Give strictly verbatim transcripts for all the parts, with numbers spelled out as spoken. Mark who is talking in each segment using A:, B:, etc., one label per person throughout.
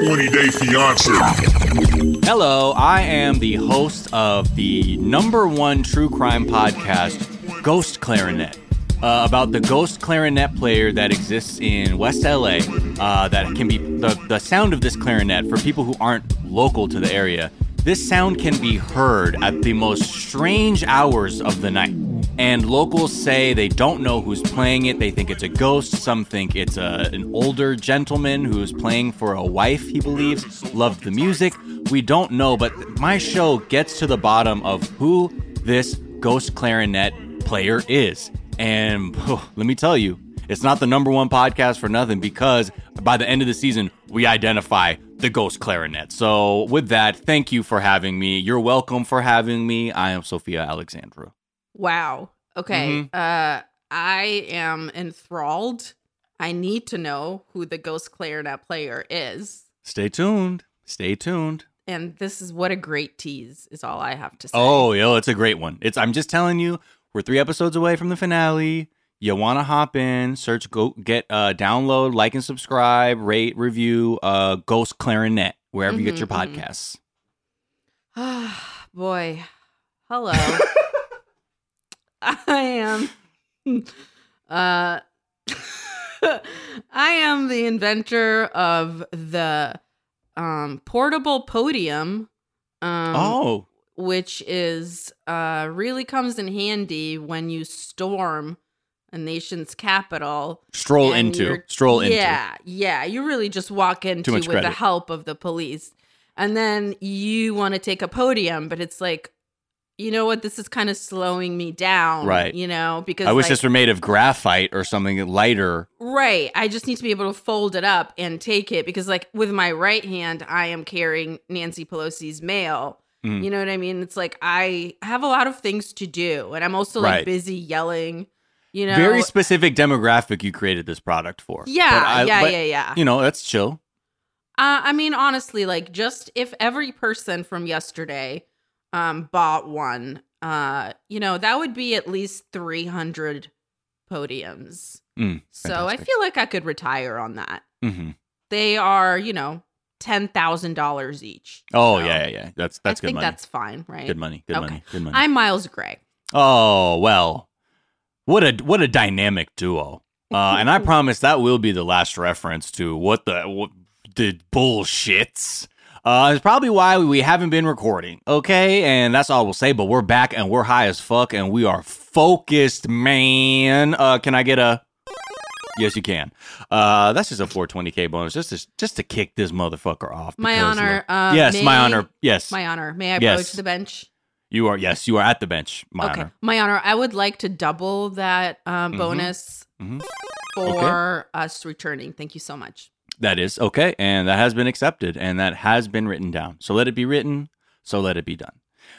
A: twenty Day Fiance.
B: Hello, I am the host of the number one true crime podcast, Ghost Clarinet, uh, about the ghost clarinet player that exists in West L A. Uh, that can be the, the sound of this clarinet for people who aren't local to the area. This sound can be heard at the most strange hours of the night. And locals say they don't know who's playing it. They think it's a ghost. Some think it's a, an older gentleman who is playing for a wife, he believes. Loved the music. We don't know, but my show gets to the bottom of who this ghost clarinet player is. And oh, let me tell you, it's not the number one podcast for nothing, because by the end of the season, we identify the ghost clarinet. So with that, thank you for having me. You're welcome for having me. I am Sophia Alexandra.
C: Wow. Okay.
B: Mm-hmm.
C: Uh, I am enthralled. I need to know who the ghost clarinet player is.
B: Stay tuned. Stay tuned.
C: And this is what a great tease is all I have to say.
B: Oh, yo, it's a great one. It's. I'm just telling you, we're three episodes away from the finale. You want to hop in, search, go get, uh, download, like, and subscribe, rate, review, uh, Ghost Clarinet, wherever
C: mm-hmm,
B: you get your
C: mm-hmm.
B: podcasts.
C: Ah, boy. Hello. I am, uh, I am the inventor of the, um, portable podium. Um,
B: Oh.
C: Which is, uh, really comes in handy when you storm a nation's capital.
B: Stroll into. Stroll into.
C: Yeah, yeah. You really just walk into
B: much
C: with
B: credit.
C: the help of the police. And then you want to take a podium, but it's like, you know what? This is kind of slowing me down.
B: Right.
C: You know, because
B: I wish
C: like,
B: this were made of graphite or something lighter.
C: right. I just need to be able to fold it up and take it, because like with my right hand, I am carrying Nancy Pelosi's mail.
B: Mm.
C: You know what I mean? It's like I have a lot of things to do, and I'm also like
B: Right.
C: busy yelling. You know,
B: Very specific demographic you created this product for.
C: Yeah,
B: But I-
C: yeah,
B: but,
C: yeah, yeah.
B: You know, that's chill.
C: Uh, I mean, honestly, like just if every person from yesterday um, bought one, uh, you know, that would be at least three hundred podiums.
B: Mm,
C: So I
B: fantastic.
C: feel like I could retire on that.
B: Mm-hmm.
C: They are, you know, ten thousand dollars each.
B: Oh,
C: So
B: yeah, yeah, yeah. That's that's
C: I
B: good
C: think
B: money.
C: that's fine, right?
B: Good money. Good
C: Okay.
B: money. Good money.
C: I'm Miles Gray.
B: Oh, well. What a what a dynamic duo. Uh, and I promise that will be the last reference to what the what the bullshits. Uh, it's probably why we haven't been recording, okay? And that's all we'll say, but we're back and we're high as fuck and we are focused, man. Uh, can I get a... Yes, you can. Uh, that's just a four twenty K bonus, just to, just to kick this motherfucker off.
C: My
B: because,
C: honor.
B: uh,
C: Uh,
B: yes,
C: may-
B: my honor. Yes.
C: My honor. May I
B: Yes.
C: approach the bench?
B: You are, yes, you are at the bench, my
C: okay.
B: honor.
C: My honor. I would like to double that um,
B: Mhm.
C: bonus
B: Mhm.
C: for us returning. Thank you so much.
B: That is okay, and that has been accepted, and that has been written down. So let it be written, so let it be done.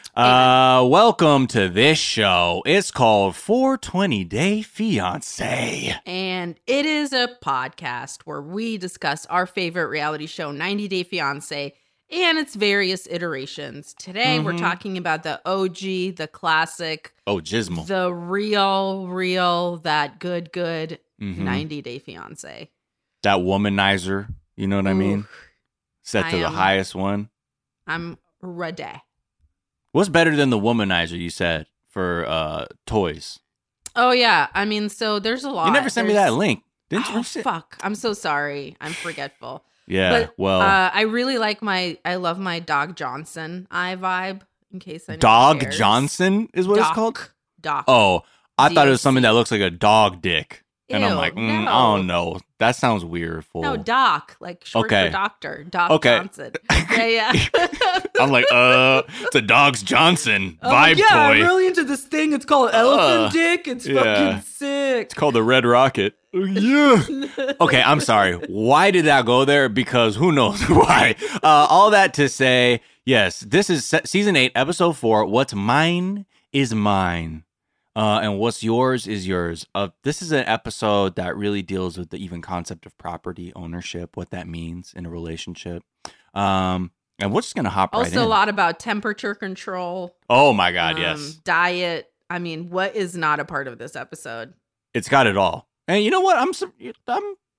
B: Uh, welcome to this show. It's called four twenty Day Fiance.
C: And it is a podcast where we discuss our favorite reality show, ninety Day Fiance, and its various iterations. Today, we're
B: Mhm.
C: talking about the O G, the classic,
B: Oh, Gizmo.
C: the real, real, that good, good
B: Mhm.
C: ninety Day Fiance.
B: That womanizer, you know what I mean?
C: Ooh,
B: Set to
C: I
B: the
C: am-
B: highest one.
C: I'm ready.
B: What's better than the womanizer, you said, for uh, toys?
C: Oh, yeah. I mean, so there's a lot.
B: You never sent me
C: There's-
B: that link. Didn't
C: Oh,
B: you?
C: fuck. I'm so sorry. I'm forgetful.
B: Yeah,
C: But,
B: well,
C: uh, I really like my, I love my Dog Johnson eye vibe, in case anyone
B: Dog
C: cares.
B: Johnson is what
C: Doc.
B: it's called?
C: Doc.
B: Oh, I thought it was
C: D O C.
B: something that looks like a dog dick. And I'm
C: Ew,
B: like, mm,
C: no.
B: I don't know. That sounds weird. Fool.
C: No, Doc, like short
B: Okay.
C: for doctor. Doc
B: Okay.
C: Johnson. Yeah, yeah.
B: I'm like, uh, it's a Dog's Johnson
C: Oh,
B: vibe
C: yeah, I'm
B: toy.
C: really into this thing. It's called Elephant
B: Uh,
C: Dick. It's
B: yeah.
C: fucking sick.
B: It's called the Red Rocket. Yeah. Okay, I'm sorry. Why did that go there? Because who knows why. Uh, all that to say, yes, this is se- season eight, episode four. What's mine is mine. Uh, and what's yours is yours. Uh, this is an episode that really deals with the even concept of property ownership, what that means in a relationship. Um, and we're just going to hop right in.
C: Also, a lot about temperature control.
B: Oh, my God,
C: um,
B: yes.
C: Diet. I mean, what is not a part of this episode?
B: It's got it all. And you know what? I'm, su- I'm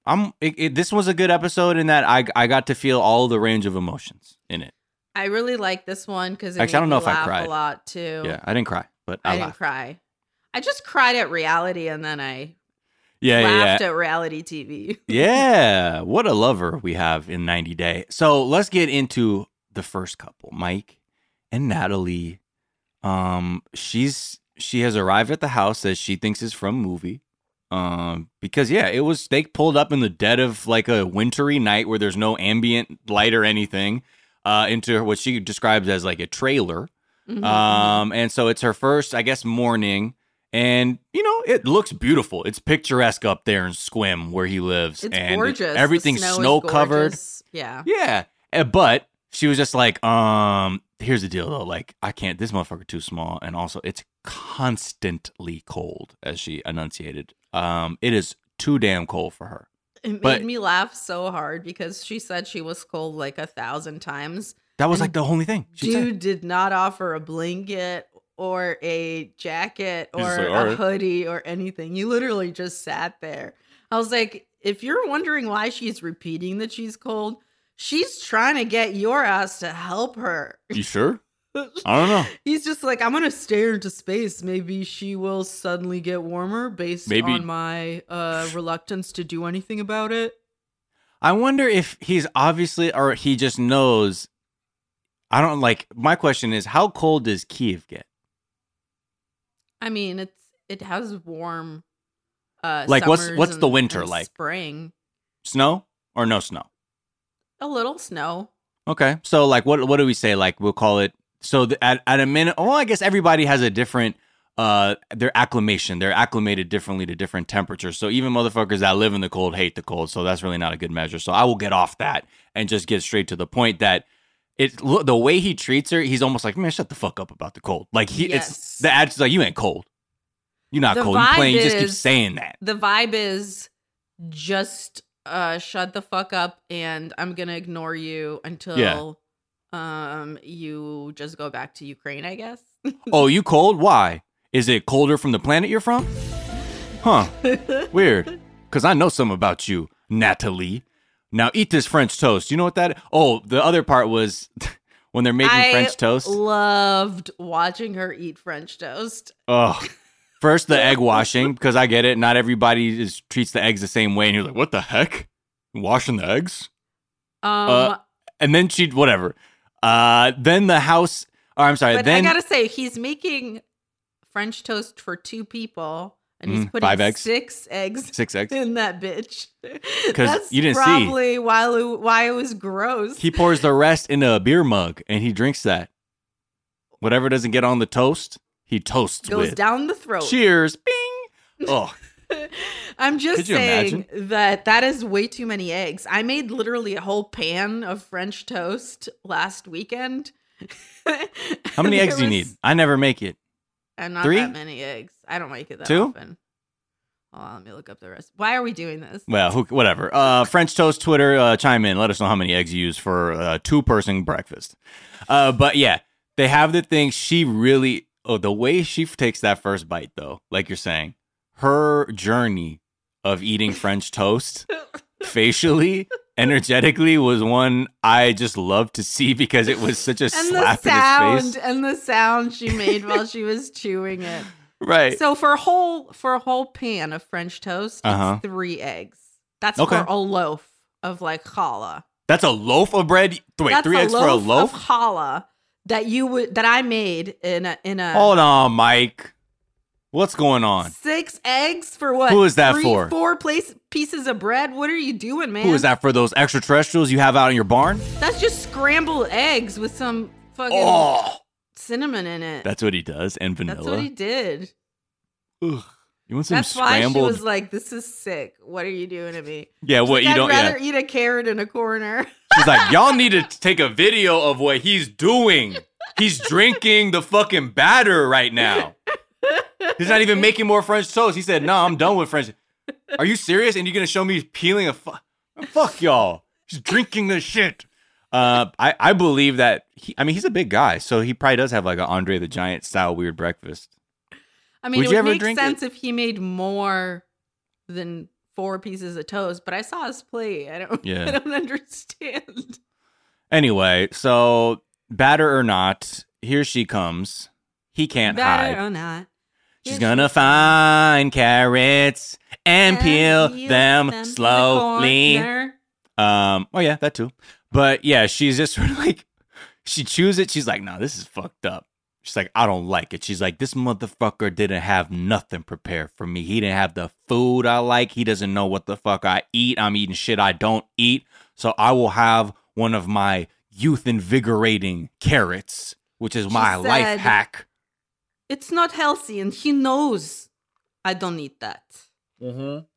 B: I'm. It, it, this was a good episode in that I I got to feel all the range of emotions in it.
C: I really like this one because it
B: Actually, I don't
C: made
B: know
C: me
B: if I
C: laugh
B: cried.
C: a lot too.
B: Yeah, I didn't cry, but I,
C: I didn't
B: laughed.
C: cry. I just cried at reality, and then I
B: Yeah, yeah,
C: laughed
B: yeah.
C: at reality T V.
B: Yeah, what a lover we have in ninety Day. So let's get into the first couple, Mike and Natalie. Um, she's she has arrived at the house that she thinks is from movie. Um, because yeah, it was they pulled up in the dead of like a wintry night where there's no ambient light or anything, uh, into what she describes as like a trailer.
C: Mhm.
B: Um, and so it's her first, I guess, morning. And, you know, it looks beautiful. It's picturesque up there in Squim where he lives.
C: It's
B: and
C: gorgeous. The
B: everything's
C: snow is
B: snow covered.
C: gorgeous. Yeah.
B: Yeah. Uh, But she was just like, um, here's the deal, though. Like, I can't, this motherfucker too small. And also, it's constantly cold, as she enunciated. Um, it is too damn cold for her.
C: It made
B: But-
C: me laugh so hard because she said she was cold like a thousand times.
B: That was
C: And
B: like the only thing she
C: Dude
B: said.
C: did not offer a blanket or a jacket
B: He's
C: or
B: just like,
C: a
B: "All right."
C: hoodie or anything. You literally just sat there. I was like, if you're wondering why she's repeating that she's cold, she's trying to get your ass to help her.
B: You sure? I don't know.
C: He's just like, I'm going to stare into space. Maybe she will suddenly get warmer based
B: Maybe-
C: on my uh, reluctance to do anything about it.
B: I wonder if he's obviously, or he just knows. I don't like. My question is, how cold does Kiev get?
C: I mean, it's it has warm uh
B: Like, what's-
C: summers
B: what's the
C: and-
B: winter
C: and
B: like?
C: Spring.
B: Snow or no snow?
C: A little snow.
B: Okay, so like, what what do we say? Like, we'll call it. So the, at at a minute. Well, I guess everybody has a different. Uh, their acclimation. They're acclimated differently to different temperatures. So even motherfuckers that live in the cold hate the cold. So that's really not a good measure. So I will get off that and just get straight to the point that. It look the way he treats her, he's almost like, man, shut the fuck up about the cold. Like he,
C: Yes.
B: it's the attitude's like, you ain't cold, you're not
C: The
B: cold. You
C: vibe
B: playing, you just keep
C: is-
B: saying that.
C: The vibe is just uh shut the fuck up and I'm gonna ignore you until
B: Yeah.
C: um you just go back to Ukraine, I guess.
B: Oh, you cold? Why? Is it colder from the planet you're from? Huh? Weird. Because I know something about you, Natalie. Now eat this French toast. You know what that? Oh, the other part was when they're making
C: I
B: French toast.
C: loved watching her eat French toast.
B: Oh, first the egg washing, because I get it. Not everybody is treats the eggs the same way, and you're like, what the heck? Washing the eggs?
C: Um
B: Uh, And then she whatever. Uh, then the house. Or I'm sorry.
C: but
B: then
C: I gotta say, he's making French toast for two people and he's
B: Mm,
C: putting
B: five eggs?
C: six eggs
B: six eggs.
C: in that bitch.
B: 'Cause
C: That's
B: you didn't see.
C: probably why it, why it was gross.
B: He pours the rest in a beer mug and he drinks that. Whatever doesn't get on the toast, he toasts
C: Goes
B: with.
C: down the throat.
B: Cheers. Bing. Oh,
C: I'm just
B: Could you
C: saying that that is way too many eggs. I made literally a whole pan of French toast last weekend.
B: how many eggs do you need? I never make it.
C: And not
B: Three?
C: that many eggs. I don't make it that
B: Two?
C: often. Hold on, let me look up the rest. Why are we doing this?
B: Well, who, whatever. Uh, French toast Twitter, uh, chime in. Let us know how many eggs you use for a two-person breakfast. Uh, but yeah, they have the thing. She really, oh, the way she takes that first bite, though, like you're saying, her journey of eating French toast facially, energetically, was one I just loved to see because it was such a
C: And the
B: slap in
C: sound
B: his face.
C: and the sound she made while she was chewing it.
B: Right.
C: So for a whole for a whole pan of French toast, it's
B: Uh-huh.
C: three eggs. That's
B: Okay.
C: for a loaf of like challah.
B: That's a loaf of bread. Wait,
C: That's
B: three
C: a
B: eggs
C: loaf
B: for a loaf?
C: of challah that you would that I made in a in a
B: Hold on, Mike. What's going on?
C: six eggs for what?
B: Who is that
C: Three,
B: for?
C: Four place pieces of bread. What are you doing, man?
B: Who is that for those extraterrestrials you have out in your barn?
C: That's just scrambled eggs with some fucking
B: Oh,
C: cinnamon in it.
B: that's what he does, and
C: That's
B: vanilla.
C: what he did.
B: Ugh. You want some
C: That's why she
B: scrambled?
C: was like, "This is sick. What are you doing to me?"
B: yeah, what
C: Like,
B: you
C: I'd
B: don't?
C: rather
B: Yeah.
C: eat a carrot in a corner.
B: She's like, y'all need to take a video of what he's doing. He's drinking the fucking batter right now. He's not even making more French toast. He said, "No, I'm done with French." Are you serious? And you're gonna show me peeling a fu- fuck y'all? He's drinking the shit. Uh, I I believe that. He, I mean, he's a big guy, so he probably does have like an Andre the Giant style weird breakfast.
C: I mean,
B: Would
C: it
B: you
C: would
B: ever
C: make
B: drink
C: sense if he made more than four pieces of toast, but I saw his plate. I don't.
B: Yeah.
C: I don't understand.
B: Anyway, so batter or not, here she comes. He can't
C: Better
B: hide.
C: or not.
B: She's gonna find carrots and, and peel, peel them, them slowly. Um. Oh yeah, that too. But yeah, she's just sort of like, she chews it. She's like, no, this is fucked up. She's like, I don't like it. She's like, this motherfucker didn't have nothing prepared for me. He didn't have the food I like. He doesn't know what the fuck I eat. I'm eating shit I don't eat. So I will have one of my youth invigorating carrots, which is
C: She
B: my
C: said,
B: life hack.
C: It's not healthy, and he knows I don't eat that.
B: Mm-hmm.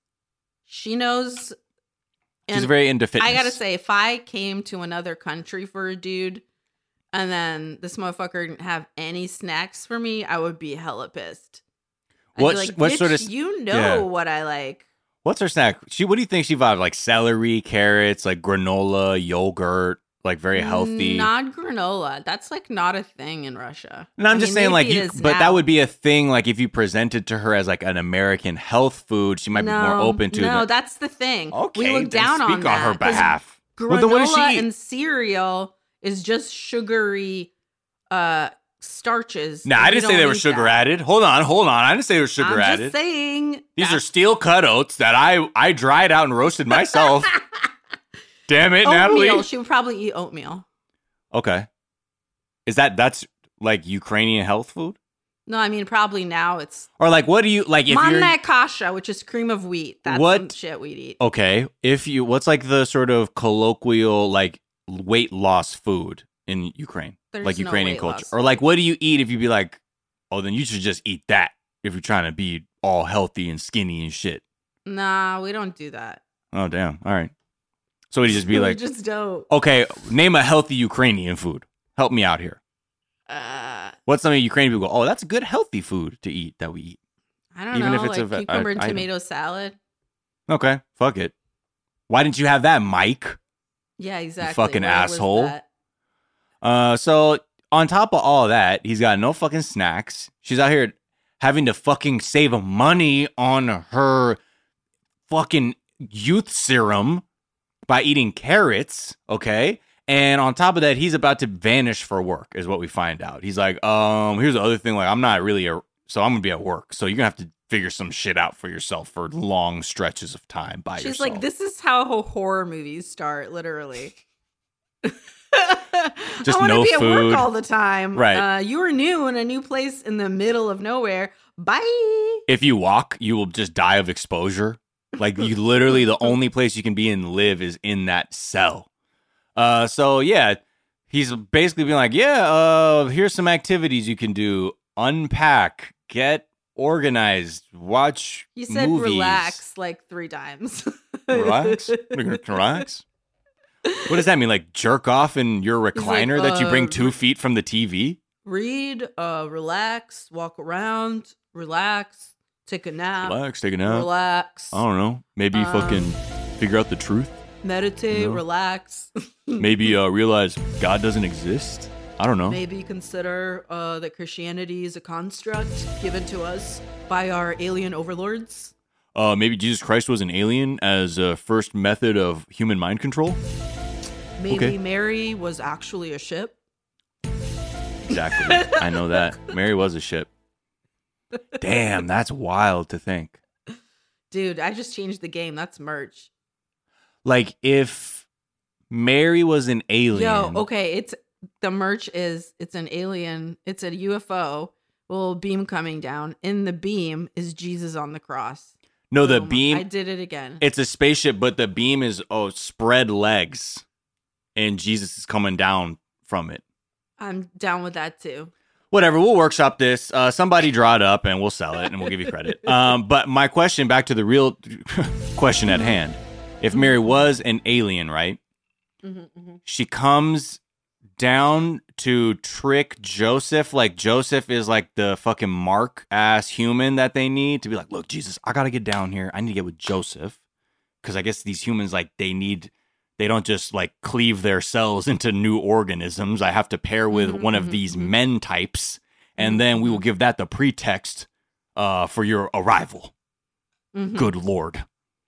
C: She knows.
B: She's very into fitness.
C: I gotta say, if I came to another country for a dude, and then this motherfucker didn't have any snacks for me, I would be hella pissed. I'd
B: What
C: be like,
B: what
C: bitch,
B: sort of
C: you know
B: yeah.
C: what I like?
B: What's her snack? She what do you think she vibes like? Celery, carrots, like granola, yogurt, like very healthy.
C: Not granola. That's like not a thing in Russia.
B: And I'm
C: I
B: just
C: mean,
B: saying, like,
C: maybe
B: you,
C: it is
B: but
C: now.
B: that would be a thing. Like, if you presented to her as like an American health food, she might
C: no,
B: be more open to.
C: No,
B: that.
C: that's the thing.
B: Okay,
C: we look
B: then
C: down
B: speak
C: on
B: on
C: that,
B: her
C: 'cause
B: behalf.
C: Granola
B: Well, then what does she eat?
C: and cereal is just sugary uh, starches.
B: Nah,
C: and
B: I
C: we
B: didn't say
C: don't
B: they were
C: eat
B: sugar
C: that.
B: added. Hold on, hold on. I didn't say they were sugar
C: I'm
B: added.
C: just saying.
B: These are steel cut oats that I I dried out and roasted myself. Damn it,
C: oatmeal.
B: Natalie.
C: She would probably eat oatmeal.
B: Okay, is that that's like Ukrainian health food?
C: No, I mean probably now it's
B: Or like, what do you like if you're
C: manna kasha, which is cream of wheat. That's
B: What-
C: some shit we'd eat.
B: okay? If you what's like the sort of colloquial like weight loss food in Ukraine,
C: There's
B: like
C: no
B: Ukrainian
C: weight
B: culture,
C: loss.
B: or like what do you eat if you be like, oh, then you should just eat that if you're trying to be all healthy and skinny and shit.
C: Nah, we don't do that.
B: Oh damn! All right. So would you just be
C: we
B: like,
C: just don't.
B: okay, name a healthy Ukrainian food. Help me out here.
C: Uh,
B: What's something Ukrainian people go, oh, that's a good healthy food to eat that we eat.
C: I don't
B: Even
C: know,
B: if it's
C: like
B: a ve-
C: cucumber
B: a-
C: and
B: item.
C: tomato salad.
B: Okay, fuck it. Why didn't you have that, Mike?
C: Yeah, exactly.
B: fucking
C: Where was
B: asshole.
C: that?
B: Uh, so on top of all that, he's got no fucking snacks. She's out here having to fucking save money on her fucking youth serum by eating carrots, okay? And on top of that, he's about to vanish for work, is what we find out. He's like, um, here's the other thing, like, I'm not really a, so I'm gonna be at work, so you're gonna have to figure some shit out for yourself for long stretches of time by
C: She's
B: yourself.
C: like, this is how horror movies start, literally.
B: Just
C: I want to
B: no
C: be at
B: food.
C: work all the time.
B: Right.
C: Uh, you are new in a new place in the middle of nowhere. Bye.
B: If you walk, you will just die of exposure. Like, you literally, the only place you can be and live is in that cell. Uh, so yeah, he's basically being like, yeah, uh, here's some activities you can do: unpack, get organized, watch.
C: He said
B: movies.
C: relax like three times.
B: Relax, relax. What does that mean? Like jerk off in your
C: like,
B: recliner that you bring
C: uh,
B: two feet from the T V?
C: Read, uh, relax, walk around, relax, take a nap,
B: Relax, take a nap.
C: relax,
B: I don't know. Maybe
C: Um,
B: fucking figure out the truth.
C: meditate,
B: No.
C: relax.
B: Maybe uh, realize God doesn't exist. I don't know.
C: Maybe consider uh, that Christianity is a construct given to us by our alien overlords.
B: Uh, maybe Jesus Christ was an alien as a first method of human mind control.
C: Maybe
B: Okay.
C: Mary was actually a ship.
B: Exactly. I know that. Mary was a ship. Damn, that's wild to think.
C: Dude, I just changed the game. That's merch.
B: Like, if Mary was an alien.
C: Yo, okay, it's the merch is it's an alien, it's a U F O, a little beam coming down. In the beam is Jesus on the cross.
B: No, the
C: Boom.
B: beam.
C: I did it again.
B: It's a spaceship, but the beam is, oh, spread legs. And Jesus is coming down from it.
C: I'm down with that too.
B: Whatever, we'll workshop this. Uh, somebody draw it up and we'll sell it and we'll give you credit. Um, but my question, back to the real question at hand. If Mary was an alien, right?
C: Mm-hmm, mm-hmm.
B: She comes down to trick Joseph. Like, Joseph is like the fucking mark ass human that they need to be like, look, Jesus, I got to get down here. I need to get with Joseph. Because I guess these humans, like, they need... They don't just like cleave their cells into new organisms. I have to pair with
C: Mm-hmm,
B: one of
C: mm-hmm,
B: these
C: mm-hmm.
B: men types, and then we will give that the pretext uh, for your arrival.
C: Mm-hmm.
B: Good Lord.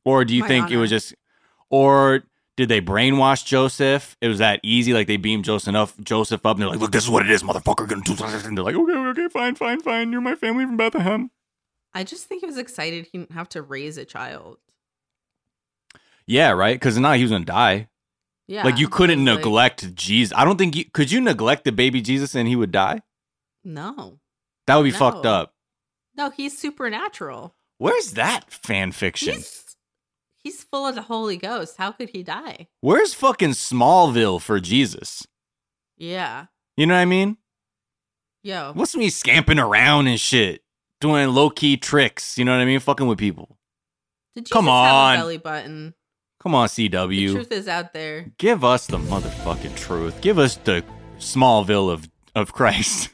B: Or do you
C: My
B: think it
C: honor.
B: was just, or did they brainwash Joseph? It was that easy, like they beamed Joseph up, Joseph up, and they're like, "Look, this is what it is, motherfucker." Gonna do something. And they're like, "Okay, okay, fine, fine, fine. You're my family from Bethlehem."
C: I just think he was excited he didn't have to raise a child.
B: Yeah, right. Because now he was gonna die.
C: Yeah,
B: Like you couldn't
C: like,
B: neglect Jesus. I don't think you could. You neglect the baby Jesus and he would die.
C: No,
B: That would be
C: No.
B: fucked up.
C: no, he's supernatural.
B: Where's that fan fiction?
C: He's he's full of the Holy Ghost. How could he die?
B: Where's fucking Smallville for Jesus?
C: Yeah,
B: You know what I mean?
C: yo,
B: What's me scamping around and shit, doing low key tricks? You know what I mean? Fucking with people.
C: did you
B: Come
C: just have
B: on.
C: a belly button?
B: Come on, C
C: The
B: W.
C: truth is out there.
B: Give us the motherfucking truth. Give us the Smallville of of Christ.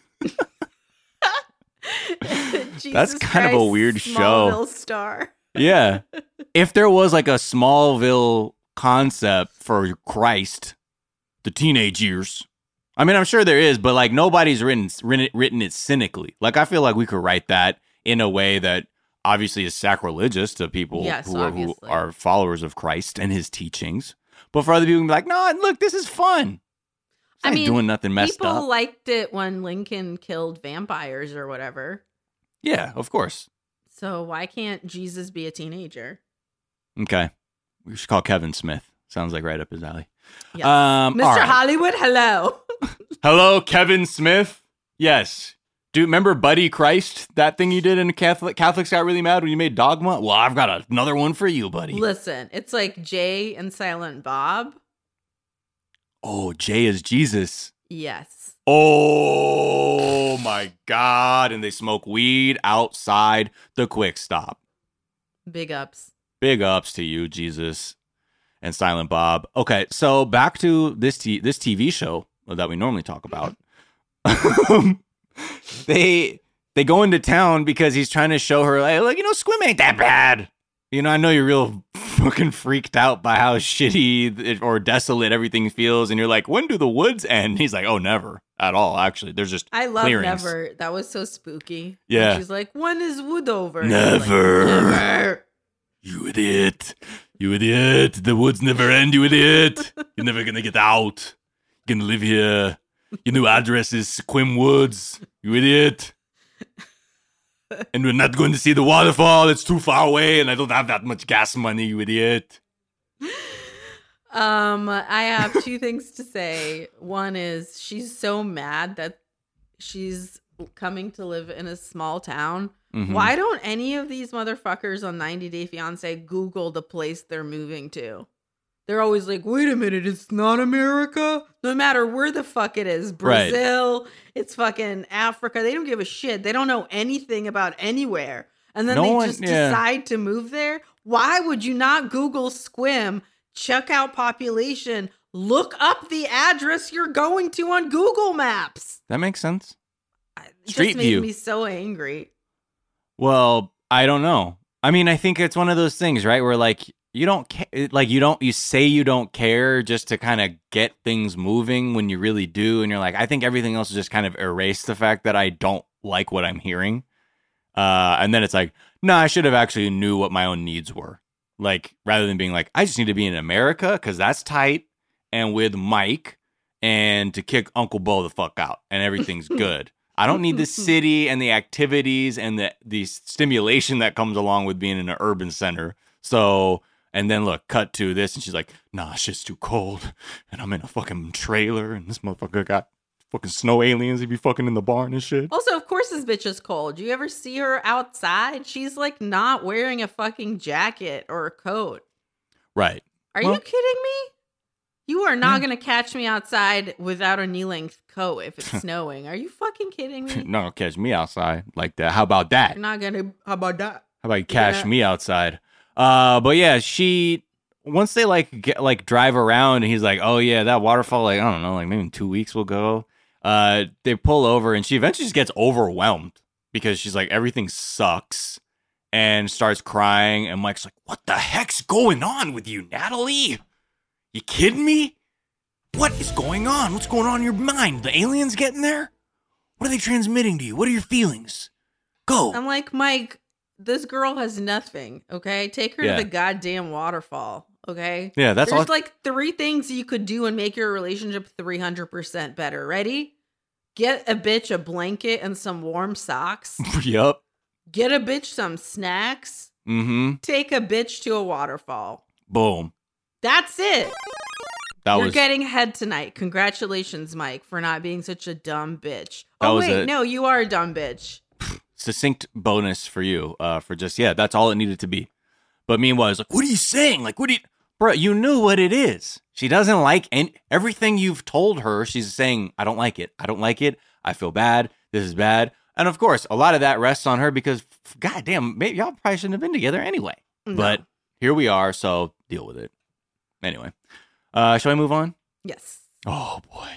C: Jesus
B: kind of a
C: Christ,
B: weird show.
C: Smallville star.
B: Yeah. If there was like a Smallville concept for Christ, the teenage years. I mean, I'm sure there is, but like nobody's written written, written it cynically. Like I feel like we could write that in a way that obviously is sacrilegious to people
C: Yes,
B: who, are, who
C: obviously.
B: are followers of Christ and his teachings. But for other people, be like, no, look, this is fun.
C: I
B: I ain't
C: mean,
B: doing nothing messed
C: People
B: up.
C: liked it when Lincoln killed vampires or whatever.
B: Yeah, of course.
C: So why can't Jesus be a teenager?
B: Okay. We should call Kevin Smith. Sounds like right up his alley.
C: Yes.
B: Um,
C: Mister
B: all right.
C: Hollywood, hello.
B: Hello, Kevin Smith. Yes. Do you remember Buddy Christ? That thing you did in Catholic Catholics got really mad when you made Dogma? Well, I've got another one for you, buddy.
C: Listen, it's like Jay and Silent Bob.
B: Oh, Jay is Jesus.
C: Yes.
B: Oh my God. And they smoke weed outside the Quick Stop.
C: Big ups.
B: Big ups to you, Jesus and Silent Bob. Okay, so back to this t- this T V show that we normally talk about. they they go into town because he's trying to show her, like, look, you know, Squim ain't that bad. You know, I know you're real fucking freaked out by how shitty it, or desolate everything feels, and you're like, when do the woods end? He's like, oh, never at all. Actually, there's just
C: I love
B: clearings.
C: Never. That was so spooky.
B: Yeah.
C: And she's like, when is wood over? And I was like,
B: Never.
C: Never.
B: You idiot. You idiot. The woods never end, you idiot. You're never gonna get out. You're gonna live here. Your new address is Sequim Woods. You idiot. And we're not going to see the waterfall. It's too far away, and I don't have that much gas money, you idiot.
C: Um, I have two things to say. One is she's so mad that she's coming to live in a small town.
B: Mhm.
C: Why don't any of these motherfuckers on ninety Day Fiance Google the place they're moving to? They're always like, wait a minute, it's not America? No matter where the fuck it is.
B: Right.
C: Brazil, it's fucking Africa. They don't give a shit. They don't know anything about anywhere. And then
B: No
C: they
B: one-
C: just
B: yeah.
C: decide to move there. Why would you not Google Squim, check out population, look up the address you're going to on Google Maps?
B: That makes sense.
C: It
B: Street
C: just made
B: view.
C: me so angry.
B: Well, I don't know. I mean, I think it's one of those things, right? Where like you don't ca- like you don't you say you don't care just to kind of get things moving when you really do, and you're like, I think everything else is just kind of erase the fact that I don't like what I'm hearing. Uh, and then it's like, no, I should have actually knew what my own needs were. Like rather than being like, I just need to be in America because that's tight, and with Mike, and to kick Uncle Bo the fuck out, and everything's good. I don't need the city and the activities and the the stimulation that comes along with being in an urban center. So, and then look, cut to this, and she's like, nah, shit's too cold, and I'm in a fucking trailer, and this motherfucker got fucking snow aliens. He be fucking in the barn and shit.
C: Also, of course, this bitch is cold. You ever see her outside? She's like not wearing a fucking jacket or a coat.
B: Right.
C: Are
B: Well-
C: you kidding me? You are not
B: Yeah.
C: going to catch me outside without a knee-length coat if it's snowing. Are you fucking kidding me?
B: Not gonna catch me outside like that. How about that?
C: You're not going to. How about that?
B: How about you cash
C: Yeah.
B: me outside? Uh, but yeah, she once they like get like drive around, and he's like, oh yeah, that waterfall. Like I don't know, like maybe in two weeks we'll go. Uh, they pull over, and she eventually just gets overwhelmed because she's like everything sucks, and starts crying. And Mike's like, what the heck's going on with you, Natalie? You kidding me? What is going on? What's going on in your mind? The aliens getting there? What are they transmitting to you? What are your feelings? Go.
C: I'm like, Mike, this girl has nothing, okay? Take her
B: Yeah.
C: to the goddamn waterfall, okay?
B: Yeah, that's
C: There's
B: all.
C: like three things you could do and make your relationship three hundred percent better. Ready? Get a bitch a blanket and some warm socks.
B: Yup.
C: Get a bitch some snacks.
B: Mm-hmm.
C: Take a bitch to a waterfall.
B: Boom.
C: That's it.
B: That
C: You're
B: was
C: getting head tonight. Congratulations, Mike, for not being such a dumb bitch.
B: That
C: Oh,
B: was
C: wait,
B: it.
C: no, you are a dumb bitch.
B: succinct bonus for you. Uh, for just yeah, that's all it needed to be. But meanwhile, it's like, what are you saying? Like, what do you, bro? You knew what it is. She doesn't like and everything you've told her. She's saying, I don't like it. I don't like it. I feel bad. This is bad. And of course, a lot of that rests on her because, goddamn, maybe y'all probably shouldn't have been together anyway.
C: No.
B: But here we are, so deal with it. Anyway, uh, shall I move on?
C: Yes.
B: Oh boy!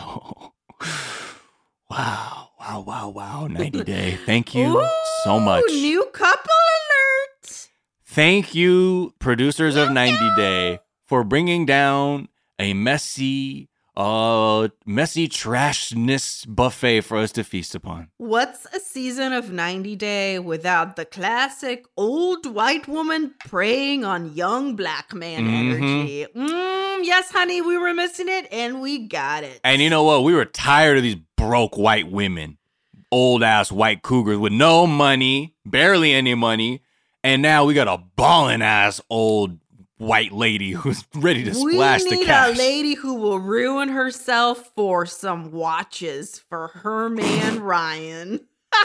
B: wow! Wow! Wow! Wow! ninety day. Thank you
C: Ooh,
B: so much.
C: New couple alert.
B: Thank you, producers of ninety day, for bringing down a messy, uh, messy trashness buffet for us to feast upon.
C: What's a season of ninety day without the classic old white woman preying on young black man
B: Mhm.
C: energy? Mm, yes, honey, we were missing it and we got it.
B: And you know what? We were tired of these broke white women, old ass white cougars with no money, barely any money. And now we got a ballin' ass old white lady who's ready to splash
C: we
B: the
C: need
B: cash.
C: a lady who will ruin herself for some watches for her man Ryan.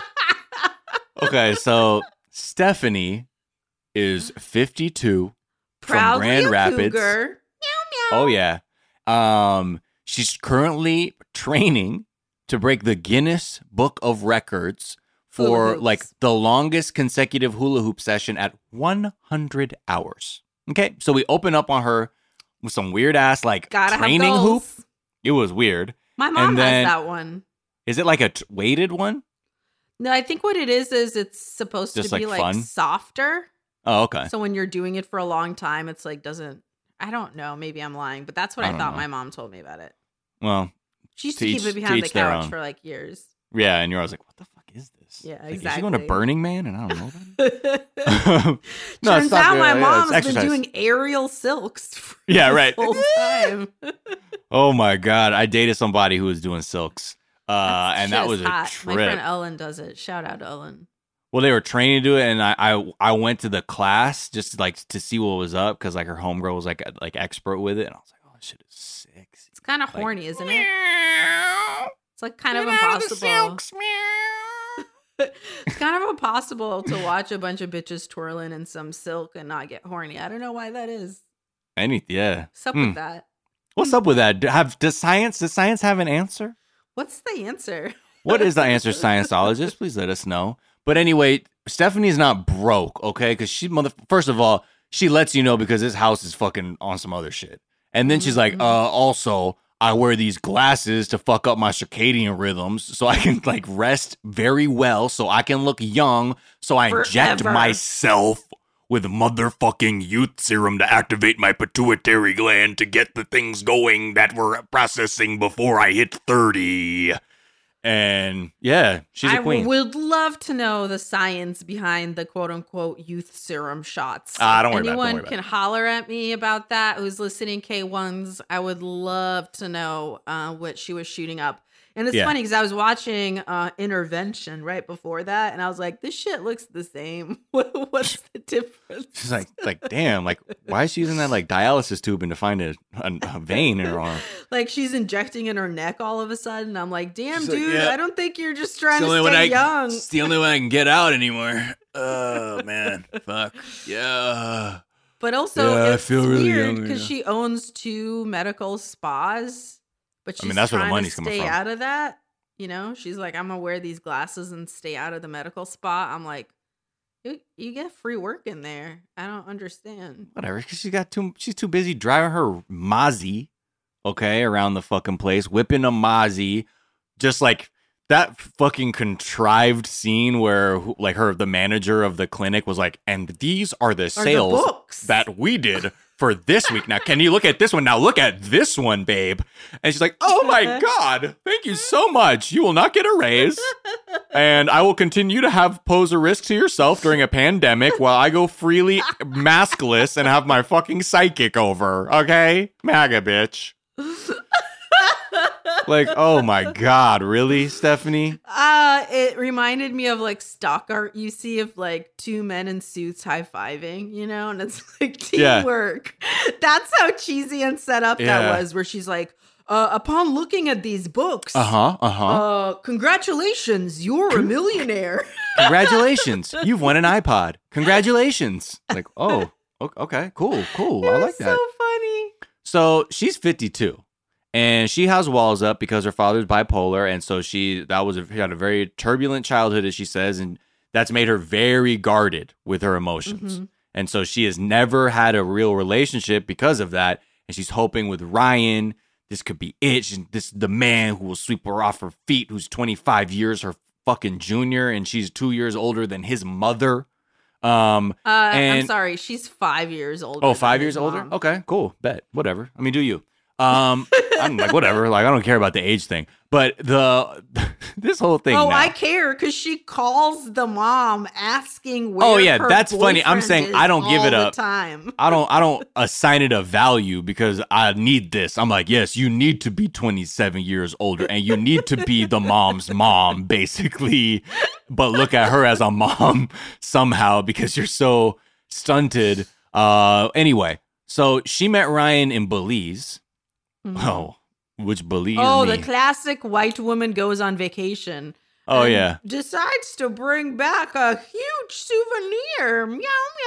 B: Okay, so Stephanie is fifty-two from
C: Proudly
B: Grand
C: a
B: Rapids.
C: cougar.
B: Oh yeah. Um, she's currently training to break the Guinness Book of Records
C: Hula
B: for
C: hoops.
B: like the longest consecutive hula hoop session at one hundred hours. Okay, so we open up on her with some weird ass like
C: Gotta
B: training
C: have
B: hoop.
C: goals.
B: It was weird.
C: My mom
B: And then-
C: has that one.
B: Is it like a t- weighted one?
C: No, I think what it is is it's supposed
B: Just,
C: to be
B: like,
C: like
B: fun?
C: softer.
B: Oh, okay.
C: So when you're doing it for a long time, it's like doesn't. I don't know. Maybe I'm lying, but that's what
B: I
C: I,
B: don't
C: thought
B: know.
C: my mom told me about it.
B: Well,
C: She used
B: To
C: to keep
B: each-
C: it
B: to
C: behind the
B: each their
C: couch
B: own.
C: for like years.
B: yeah, and you're always like, what the fuck is this?
C: Yeah,
B: Like, is she going to
C: exactly.
B: Burning Man and I don't know about it?
C: Turns
B: No, it's not-
C: out my
B: yeah, it's
C: mom's been
B: exercise.
C: doing aerial silks for
B: Yeah,
C: this
B: right.
C: whole time.
B: Oh my god, I dated somebody who was doing silks, uh,
C: That
B: and
C: shit
B: that
C: is
B: was a
C: hot.
B: trip.
C: My friend Ellen does it. Shout out to Ellen.
B: Well, they were training to do it, and I, I, I went to the class just like to see what was up because like her homegirl was like like expert with it, and I was like, oh, this shit is sexy.
C: It's kind of
B: Like,
C: horny, isn't it? It's like kind of impossible. It's kind of impossible to watch a bunch of bitches twirling in some silk and not get horny. I don't know why that is.
B: Any, yeah.
C: What's up
B: Hmm.
C: with that?
B: What's up with that? Do- Have does science does science have an answer?
C: What's the answer?
B: What is the answer, scienceologist? Please let us know. But anyway, Stephanie's not broke, okay? Because she, mother, first of all, she lets you know because this house is fucking on some other shit. And then she's like,
C: Mhm.
B: uh, also, I wear these glasses to fuck up my circadian rhythms so I can like rest very well, so I can look young, so I inject
C: Forever.
B: myself with motherfucking youth serum to activate my pituitary gland to get the things going that were processing before I hit thirty. And yeah, she's a
C: I
B: queen.
C: would love to know the science behind the quote unquote youth serum shots.
B: Ah, don't worry about it, don't
C: Anyone
B: worry about
C: can holler at me about that who's listening K ones. I would love to know uh, what she was shooting up. And it's
B: Yeah.
C: funny because I was watching uh, Intervention right before that, and I was like, this shit looks the same. What- What's the difference?
B: She's like, like, damn, like, why is she using that like dialysis tubing to find a, a, a vein in her arm?
C: Like she's injecting in her neck all of a sudden. I'm like, damn,
B: She's like,
C: dude,
B: yeah.
C: I don't think you're just trying
B: It's the
C: to
B: only
C: stay
B: way I-
C: young.
B: It's the only way I can get out anymore. Oh man, fuck yeah.
C: But also,
B: Yeah, I
C: it's
B: feel really
C: weird
B: young,
C: because
B: yeah.
C: she owns two medical spas, but she's
B: I mean, that's where the
C: trying
B: money's
C: to
B: coming
C: stay
B: from.
C: out of that. You know, she's like, I'm gonna wear these glasses and stay out of the medical spa. I'm like, you, you get free work in there. I don't understand.
B: Whatever, because she got too. She's too busy driving her Mozzie, okay, around the fucking place, whipping a Mozzie, just like that fucking contrived scene where who- like her, the manager of the clinic was like, and these are the
C: Or the
B: sales
C: books.
B: that we did for this week. Now, can you look at this one? Now look at this one, babe. And she's like, oh my God, thank you so much. You will not get a raise. And I will continue to have pose a risk to yourself during a pandemic while I go freely maskless and have my fucking psychic over. Okay? MAGA, bitch. Like, oh my God, really, Stephanie?
C: Uh, it reminded me of like stock art you see of like two men in suits high-fiving, you know, and it's like teamwork. Yeah. That's how cheesy and set up
B: yeah.
C: that was, where she's like, uh, upon looking at these books,
B: uh-huh, uh-huh.
C: uh, congratulations, you're a millionaire.
B: Congratulations, you've won an iPod. Congratulations. Like, oh, okay, cool, cool. I like that.
C: So funny.
B: So she's fifty-two. And she has walls up because her father's bipolar, and so she that was a, she had a very turbulent childhood, as she says, and that's made her very guarded with her emotions. Mm-hmm. And so she has never had a real relationship because of that. And she's hoping with Ryan, this could be it. She, this is the man who will sweep her off her feet, who's twenty-five years her fucking junior, and she's two years older than his mother. Um,
C: uh,
B: and,
C: I'm sorry, she's five years older.
B: Oh, five years older? Okay, cool. Bet. Whatever. I mean, do you? Um, I'm like, whatever. Like, I don't care about the age thing. But the this whole thing.
C: Oh,
B: now,
C: I care because she calls the mom asking where.
B: Oh yeah,
C: her
B: that's funny. I'm saying I don't give it a
C: time.
B: I don't. I don't assign it a value because I need this. I'm like, yes, you need to be twenty-seven years older, and you need to be the mom's mom, basically. But look at her as a mom somehow because you're so stunted. Uh, anyway, so she met Ryan in Belize. Mm-hmm. Oh, which Belize?
C: Oh,
B: me.
C: The classic white woman goes on vacation.
B: Oh yeah,
C: decides to bring back a huge souvenir. Meow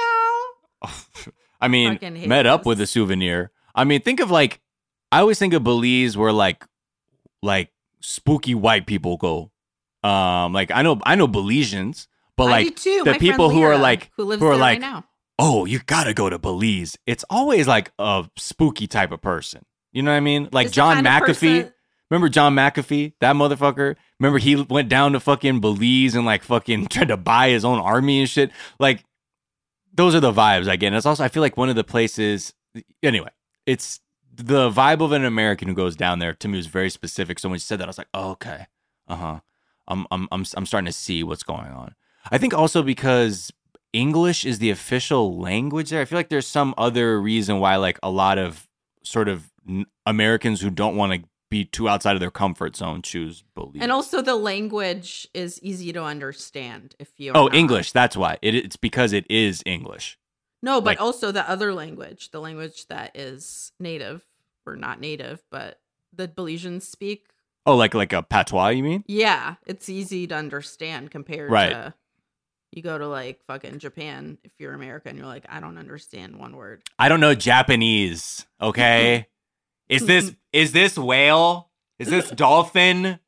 C: meow.
B: I mean, met this. up with a souvenir. I mean, think of like I always think of Belize where like like spooky white people go. Um, like I know I know Belizeans, but like
C: I do too.
B: the
C: My
B: people who
C: Lyra,
B: are like
C: who, lives
B: who are
C: there
B: like,
C: right now.
B: Oh, you gotta go to Belize. It's always like a spooky type of person. You know what I mean? Like
C: it's
B: John
C: kind of
B: McAfee.
C: person-
B: Remember John McAfee? That motherfucker? Remember he went down to fucking Belize and like fucking tried to buy his own army and shit? Like, those are the vibes I get. And it's also, I feel like one of the places, anyway, it's the vibe of an American who goes down there to me was very specific. So when she said that, I was like, oh, okay. Uh-huh. I'm, I'm, I'm, I'm starting to see what's going on. I think also because English is the official language there. I feel like there's some other reason why like a lot of sort of Americans who don't want to be too outside of their comfort zone choose Belize.
C: And also the language is easy to understand if you
B: Oh, not. English. That's why. It, it's because it is English.
C: No, but
B: like,
C: also the other language, the language that is native or not native, but the Belizeans speak.
B: Oh, like like a patois, you mean?
C: Yeah, it's easy to understand compared
B: right.
C: to you go to like fucking Japan. If you're American, you're like, I don't understand one word.
B: I don't know Japanese. Okay. Is this is this whale? Is this dolphin?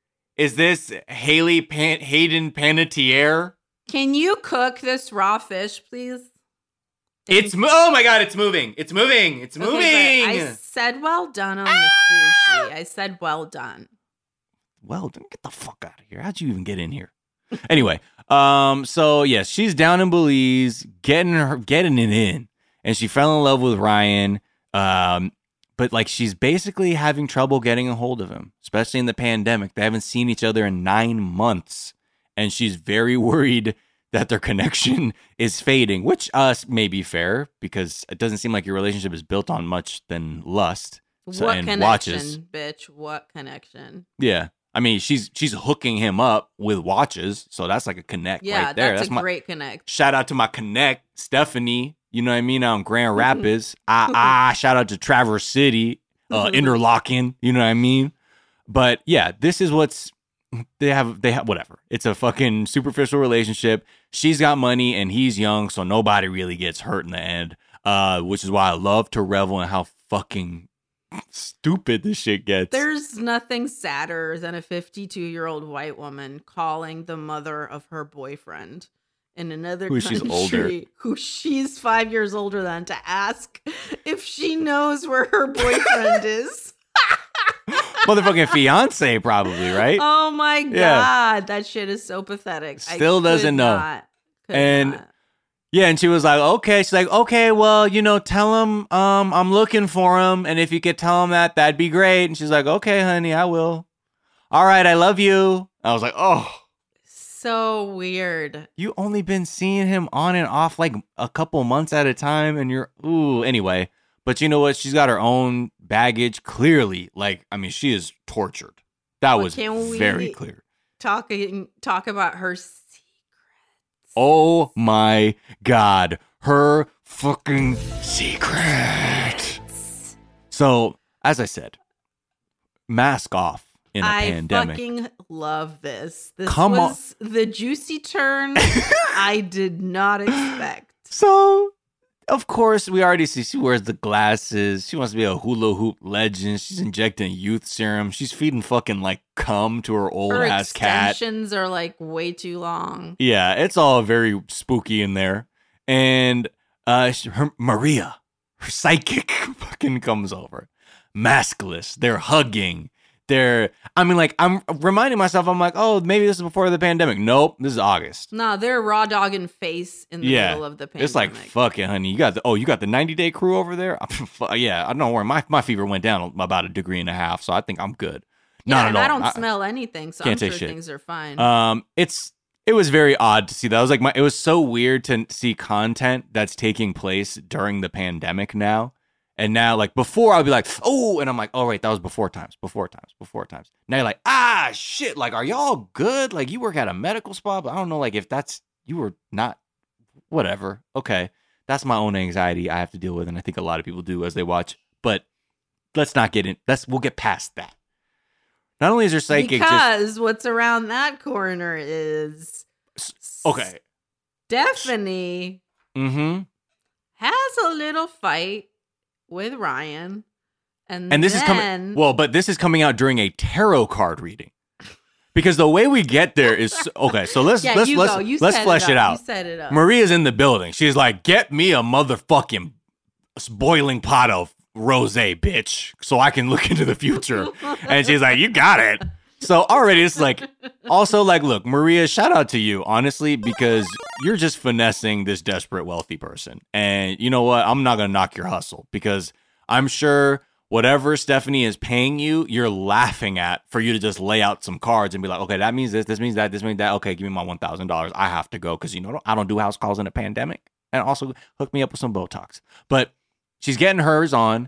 B: Is this Haley Pan- Hayden Panettiere?
C: Can you cook this raw fish, please?
B: Thank it's mo- oh my god! It's moving! It's moving! It's moving!
C: Okay, I said well done on the sushi. I said well done.
B: Well done. Get the fuck out of here! How'd you even get in here? Anyway, um, so yes, she's down in Belize, getting her getting it in, and she fell in love with Ryan. Um. But, like, she's basically having trouble getting a hold of him, especially in the pandemic. They haven't seen each other in nine months. And she's very worried that their connection is fading, which uh, may be fair because it doesn't seem like your relationship is built on much than lust. So,
C: what
B: and
C: connection,
B: watches.
C: bitch? What connection?
B: Yeah. I mean, she's she's hooking him up with watches. So that's like a connect
C: yeah,
B: right there.
C: That's,
B: that's
C: a
B: my,
C: great connect.
B: Shout out to my connect, Stephanie. You know what I mean? On Grand Rapids. ah, ah, shout out to Traverse City, uh, Interlaken. You know what I mean? But yeah, this is what's, they have, they have, whatever. It's a fucking superficial relationship. She's got money and he's young, so nobody really gets hurt in the end. Uh, which is why I love to revel in how fucking stupid this shit gets.
C: There's nothing sadder than a fifty-two-year-old white woman calling the mother of her boyfriend in another
B: who
C: country,
B: she's older.
C: who she's five years older than, to ask if she knows where her boyfriend is.
B: Motherfucking fiance, probably, right?
C: Oh my god, yeah. That shit is so pathetic.
B: Still
C: I
B: doesn't know.
C: Not,
B: and
C: not.
B: Yeah, and she was like, okay. She's like, okay, well, you know, tell him um, I'm looking for him. And if you could tell him that, that'd be great. And she's like, okay, honey, I will. All right, I love you. I was like, oh.
C: So weird.
B: You only been seeing him on and off like a couple months at a time. And you're, ooh, anyway. But you know what? She's got her own baggage. Clearly, like, I mean, she is tortured. That
C: Well,
B: was
C: can we-
B: very clear.
C: Talking talk about her secrets.
B: Oh my God. Her fucking secret. So, as I said, mask off in a
C: I
B: pandemic.
C: fucking love this. This
B: Come
C: was the juicy turn I did not expect.
B: So, of course, we already see she wears the glasses. She wants to be a hula hoop legend. She's injecting youth serum. She's feeding fucking like cum to her old
C: Her
B: ass cat.
C: extensions are like way too long.
B: Yeah, it's all very spooky in there. And uh, she- her Maria, her psychic, fucking comes over, maskless. They're hugging. They're, I mean, like, I'm reminding myself, I'm like, oh, maybe this is before the pandemic. Nope, this is August.
C: No, they're raw dogging face in the
B: Yeah,
C: middle of the pandemic.
B: It's like, fuck it, honey. You got the, oh, you got the ninety day crew over there? Yeah, I don't worry. My, my fever went down about a degree and a half, so I think I'm good.
C: Yeah,
B: Not
C: and
B: at all.
C: I don't smell anything, so
B: can't
C: I'm
B: say
C: sure
B: shit.
C: things are fine.
B: Um, it's, it was very odd to see that. I was like, my, it was so weird to see content that's taking place during the pandemic now. And now, like, before I'd be like, oh, and I'm like, oh, wait, that was before times, before times, before times. Now you're like, ah, shit, like, are y'all good? Like, you work at a medical spa, but I don't know, like, if that's, you were not, whatever. Okay, that's my own anxiety I have to deal with, and I think a lot of people do as they watch. But let's not get in, let's, we'll get past that. Not only is her psychic
C: because
B: just,
C: what's around that corner is
B: okay.
C: Stephanie
B: Mm-hmm.
C: has a little fight with Ryan. And,
B: And this
C: then,
B: is coming, well, but this is coming out during a tarot card reading. Because the way we get there is, okay, so let's,
C: yeah,
B: let's,
C: you
B: let's,
C: go. You
B: let's
C: set
B: flesh
C: it,
B: it
C: up.
B: out.
C: You set it up.
B: Maria's in the building. She's like, get me a motherfucking boiling pot of rosé, bitch, so I can look into the future. And she's like, you got it. So already it's like, also like, look, Maria, shout out to you, honestly, because you're just finessing this desperate wealthy person. And you know what? I'm not going to knock your hustle because I'm sure whatever Stephanie is paying you, you're laughing at for you to just lay out some cards and be like, okay, that means this, this means that, this means that. Okay, give me my one thousand dollars. I have to go because, you know, I don't do house calls in a pandemic. And also hook me up with some Botox. But she's getting hers on.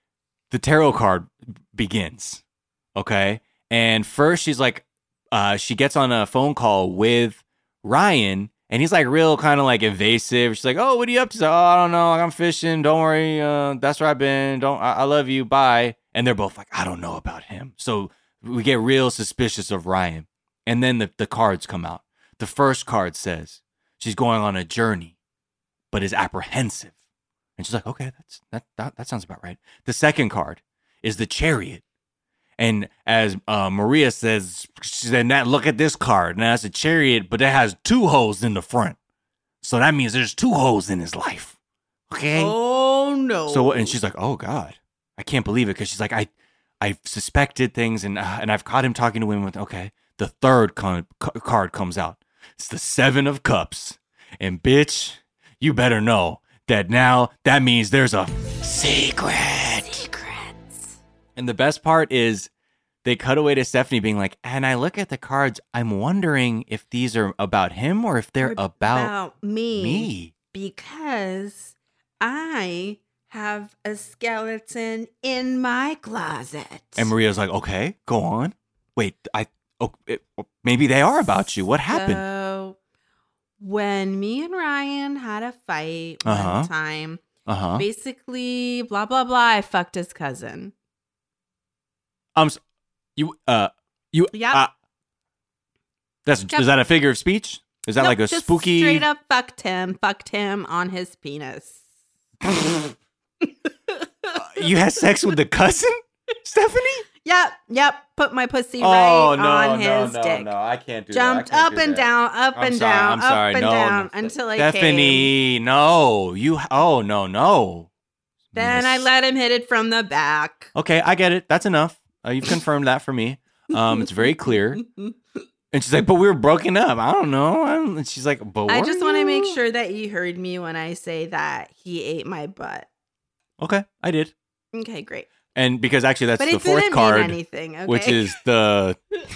B: The tarot card begins. Okay. And first she's like, uh, she gets on a phone call with Ryan and he's like real kind of like evasive. She's like, oh, what are you up to? She's like, oh, I don't know. Like, I'm fishing. Don't worry. Uh, that's where I've been. Don't, I-, I love you. Bye. And they're both like, I don't know about him. So we get real suspicious of Ryan. And then the, the cards come out. The first card says she's going on a journey, but is apprehensive. And she's like, okay, that's that, that that sounds about right. The second card is the Chariot. And as uh, Maria says, she said, "Now look at this card. Now it's a Chariot, but it has two holes in the front. So that means there's two holes in his life." Okay.
C: Oh no.
B: So and she's like, "Oh God, I can't believe it," because she's like, "I, I've suspected things, and uh, and I've caught him talking to women." With okay, the third con- c- card comes out. It's the Seven of Cups, and bitch, you better know that now that means there's a secret.
C: Secrets.
B: And the best part is they cut away to Stephanie being like, and I look at the cards, I'm wondering if these are about him or if they're
C: Or
B: about,
C: about me.
B: me.
C: Because I have a skeleton in my closet.
B: And Maria's like, okay, go on. Wait, I oh, it, maybe they are about you. What happened?
C: So when me and Ryan had a fight one
B: Uh-huh.
C: time,
B: Uh-huh.
C: basically, blah, blah, blah, I fucked his cousin.
B: Um, s- you, uh, you,
C: Yep.
B: uh, that's,
C: Yep.
B: is that a figure of speech? Is that
C: Nope,
B: like a
C: just
B: spooky?
C: straight up fucked him, fucked him on his penis.
B: You had sex with the cousin, Stephanie?
C: Yep, yep. Put my pussy
B: Oh,
C: right
B: no,
C: on
B: no,
C: his
B: no,
C: dick.
B: no. I can't do
C: Jumped
B: that. I can't
C: up
B: do
C: and
B: that.
C: down, up
B: I'm
C: and
B: sorry,
C: down,
B: I'm
C: up
B: sorry.
C: and
B: No,
C: down
B: no.
C: until I came.
B: Stephanie, no. You, oh, no, no.
C: Then I
B: Yes.
C: let him hit it from the back.
B: Okay, I get it. That's enough. Uh, you've confirmed that for me. Um, it's very clear. And she's like, but we were broken up. I don't know. I don't, and she's like, but
C: I just want to
B: you?
C: make sure that you heard me when I say that he ate my butt.
B: Okay, I did.
C: Okay, great.
B: And because actually that's
C: But
B: the
C: it
B: fourth
C: didn't
B: card,
C: mean anything, okay?
B: which is the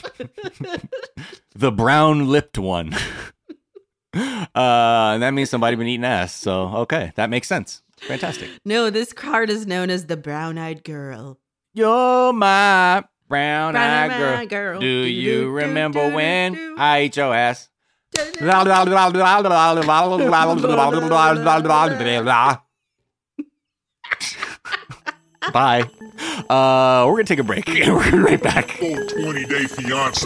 B: the brown lipped one. uh, and that means somebody been eating ass. So, okay, that makes sense. Fantastic.
C: No, this card is known as the brown-eyed girl.
B: You're my brown eyed girl.
C: Brown-eyed girl.
B: Do you
C: Do-do-do,
B: remember
C: do-do-do.
B: when I ate your ass? Bye. Uh, we're gonna take a break. We're gonna be right back.
A: twenty day fiance.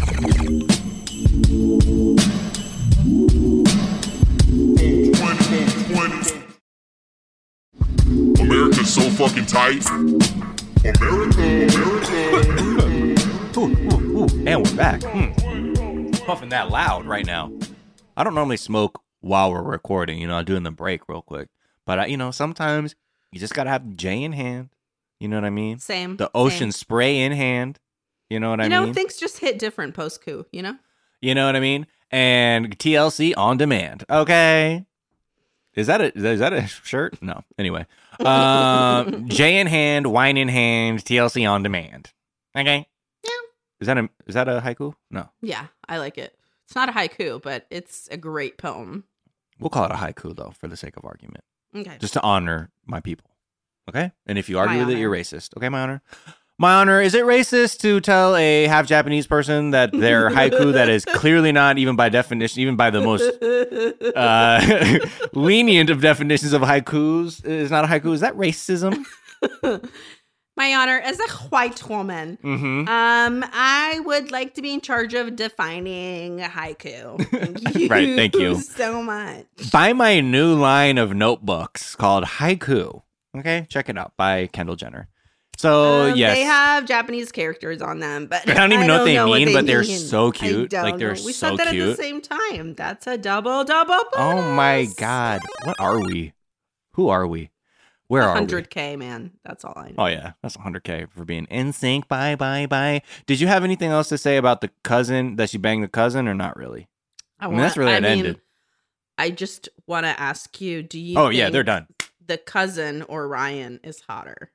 A: America's so fucking tight. America, America.
B: Ooh, ooh, ooh. And we're back. Hmm. Puffing that loud right now. I don't normally smoke while we're recording. You know, I'm doing the break real quick. But, I, you know, sometimes you just got to have J in hand. You know what I mean?
C: Same.
B: The ocean
C: same.
B: spray in hand. You know what I
C: You know,
B: mean?
C: things just hit different post-coup, you know?
B: You know what I mean? And T L C on demand. Okay. Is that a is that a shirt? No. Anyway. Um, J in hand, wine in hand, T L C on demand. Okay.
C: Yeah.
B: Is that a is that a haiku? No.
C: Yeah, I like it. It's not a haiku, but it's a great poem.
B: We'll call it a haiku though, for the sake of argument.
C: Okay.
B: Just to honor my people. Okay? And if you argue
C: My
B: with it,
C: honor.
B: you're racist. Okay, my honor? My honor, is it racist to tell a half Japanese person that their haiku that is clearly not even by definition, even by the most uh, lenient of definitions of haikus, is not a haiku? Is that racism?
C: My honor, as a white woman,
B: Mm-hmm.
C: um, I would like to be in charge of defining haiku. Thank you
B: Right, thank you.
C: so much.
B: Buy my new line of notebooks called Haiku. Okay, check it out by Kendall Jenner. So,
C: Um,
B: yes.
C: they have Japanese characters on them, but
B: I don't even know what they
C: know
B: mean, but they're
C: mean.
B: so
C: I
B: cute.
C: don't
B: Like, they're
C: know. We
B: so
C: said that
B: cute.
C: at the same time. That's a double double.
B: Oh my
C: bonus.
B: God. What are we? Who are we? Where are we?
C: one hundred K, man. That's all I know.
B: Oh, yeah. That's one hundred K for being in sync. Bye, bye, bye. Did you have anything else to say about the cousin, that she banged the cousin, or not really?
C: I,
B: I mean, that's where
C: I
B: it
C: mean,
B: ended.
C: I just want to ask you, do you
B: Oh, yeah,
C: think
B: they're done.
C: the cousin or Ryan is hotter?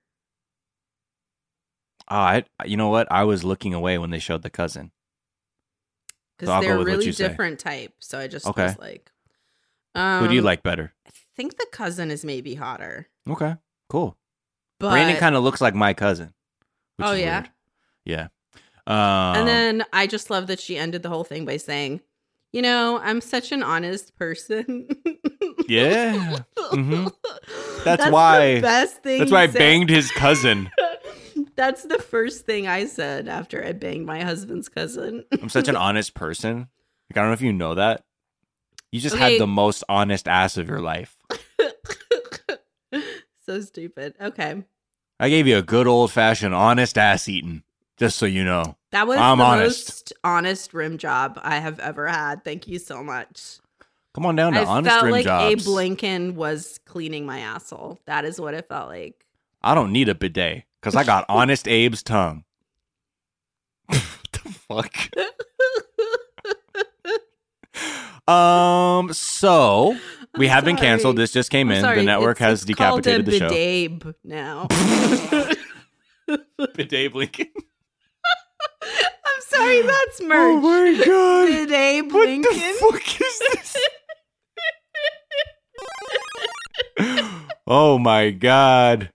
B: Oh, I, you know what? I was looking away when they showed the cousin.
C: Because
B: So I'll go
C: they're
B: with what
C: really
B: you say.
C: different type. So I just
B: Okay.
C: was like, um,
B: Who do you like better?
C: I think the cousin is maybe hotter.
B: Okay, cool.
C: But
B: Brandon kind of looks like my cousin. Which
C: Oh,
B: is
C: yeah?
B: weird. Yeah. Um,
C: and then I just love that she ended the whole thing by saying, you know, I'm such an honest person.
B: Yeah. Mhm. That's
C: the
B: why-
C: best thing.
B: that's why I
C: he said.
B: banged his cousin.
C: That's the first thing I said after I banged my husband's cousin.
B: I'm such an honest person. Like, I don't know if you know that. You just
C: Okay.
B: had the most honest ass of your life.
C: So stupid. Okay.
B: I gave you a good old fashioned honest ass eating, just so you know.
C: That was
B: I'm
C: the
B: honest.
C: most honest rim job I have ever had. Thank you so much.
B: Come on down to
C: I
B: honest
C: felt
B: rim
C: like
B: jobs.
C: Abe Lincoln was cleaning my asshole. That is what it felt like.
B: I don't need a bidet because I got honest Abe's tongue. What the fuck? Um. So we
C: I'm
B: have been
C: sorry.
B: canceled. This just came
C: I'm
B: in.
C: sorry,
B: The network
C: it's-
B: has
C: it's
B: decapitated the
C: called
B: show.
C: a bidet now.
B: Bidet blinking.
C: I'm sorry, that's merch.
B: Oh my god!
C: Bidet
B: What
C: Blinken.
B: the fuck is this? Oh my god!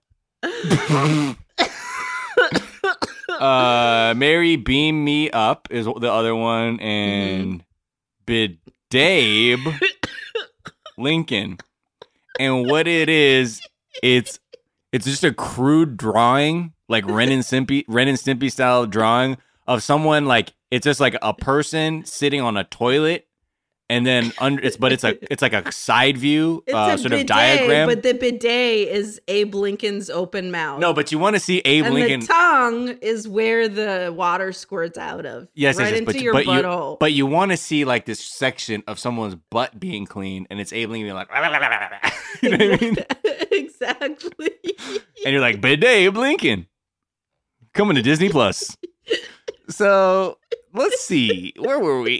B: uh, Mary Beam Me Up is the other one, and Bidabe Lincoln. And what it is, it's it's just a crude drawing, like Ren and Stimpy, Ren and Stimpy style drawing of someone, like it's just like a person sitting on a toilet, and then under it's but it's a it's like a side view,
C: It's
B: uh,
C: a
B: sort
C: bidet,
B: of diagram.
C: but the bidet is Abe Lincoln's open mouth.
B: No, but you want to see Abe
C: and
B: Lincoln.
C: the tongue is where the water squirts out of.
B: Yes,
C: right
B: yes, yes,
C: into
B: but,
C: your
B: but you
C: butthole.
B: but you want to see like this section of someone's butt being clean, and it's Abe Lincoln being like, you know what I mean?
C: Exactly.
B: And you're like, bidet Abe Lincoln coming to Disney Plus. So let's see. Where were we?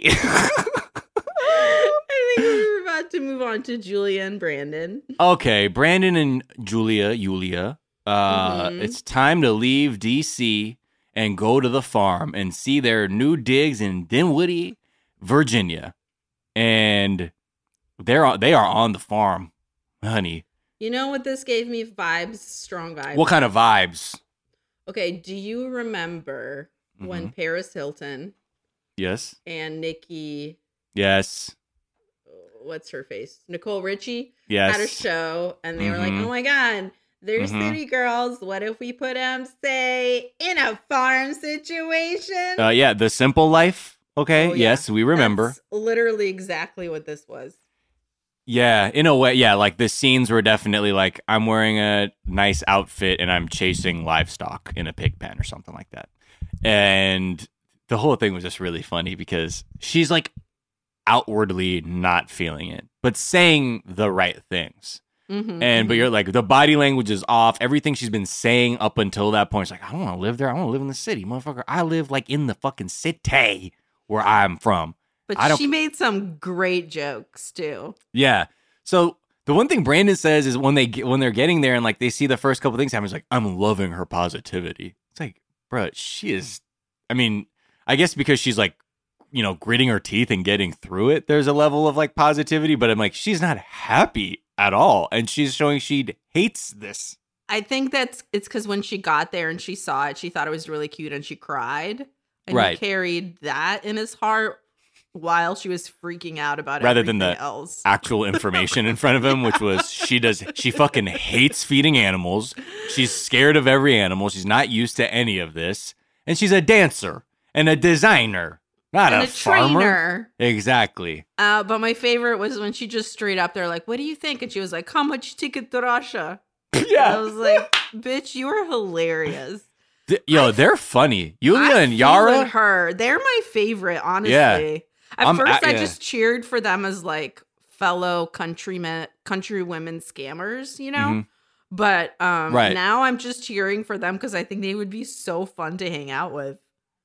C: I think we were about to move on to Julia and Brandon.
B: Okay, Brandon and Julia, Julia. Uh,
C: Mhm.
B: It's time to leave D C and go to the farm and see their new digs in Dinwiddie, Virginia. And they're on, they are on the farm, honey.
C: You know what this gave me vibes? Strong vibes.
B: What kind of vibes?
C: Okay, do you remember when Paris Hilton
B: Yes.
C: and Nikki,
B: Yes.
C: what's her face? Nicole Richie
B: Yes.
C: had a show and they were like,
B: Mhm.
C: oh my God, they're
B: Mhm.
C: city girls. What if we put them, say, in a farm situation?
B: Uh, yeah, The Simple Life. Okay.
C: Oh, yeah.
B: Yes, we remember.
C: That's literally exactly what this was.
B: Yeah, in a way, yeah, like the scenes were definitely like I'm wearing a nice outfit and I'm chasing livestock in a pig pen or something like that. And the whole thing was just really funny because she's like outwardly not feeling it, but saying the right things.
C: Mm-hmm,
B: And but you're like the body language is off. Everything she's been saying up until that point is like, I don't want to live there. I want to live in the city, motherfucker. I live like in the fucking city where I'm from.
C: But
B: I don't-
C: she made some great jokes too.
B: Yeah. So the one thing Brandon says is when they get, when they're getting there and like they see the first couple things happen, it's like, I'm loving her positivity. It's like, bro, she is. I mean, I guess because she's like, you know, gritting her teeth and getting through it, there's a level of like positivity. But I'm like, she's not happy at all, and she's showing she hates this.
C: I think that's it's because when she got there and she saw it, she thought it was really cute and she cried. And
B: Right.
C: he carried that in his heart while she was freaking out about
B: Rather than
C: everything
B: the
C: else.
B: Actual information in front of him, which was she does she fucking hates feeding animals. She's scared of every animal. She's not used to any of this, and she's a dancer and a designer, not
C: And
B: a,
C: a
B: farmer.
C: trainer.
B: Exactly.
C: Uh, but my favorite was when she just straight up, they're like, what do you think? And she was like, how much ticket to Russia? And I
B: Yeah.
C: was like, bitch, you are hilarious.
B: Th- Yo, they're funny. Yulia
C: I'm
B: and Yara.
C: feeling her. They're my favorite, honestly.
B: Yeah.
C: At
B: I'm
C: first,
B: at-
C: I
B: yeah.
C: just cheered for them as like fellow countrymen, country women scammers, you know.
B: Mhm.
C: But um,
B: Right.
C: now I'm just cheering for them because I think they would be so fun to hang out with.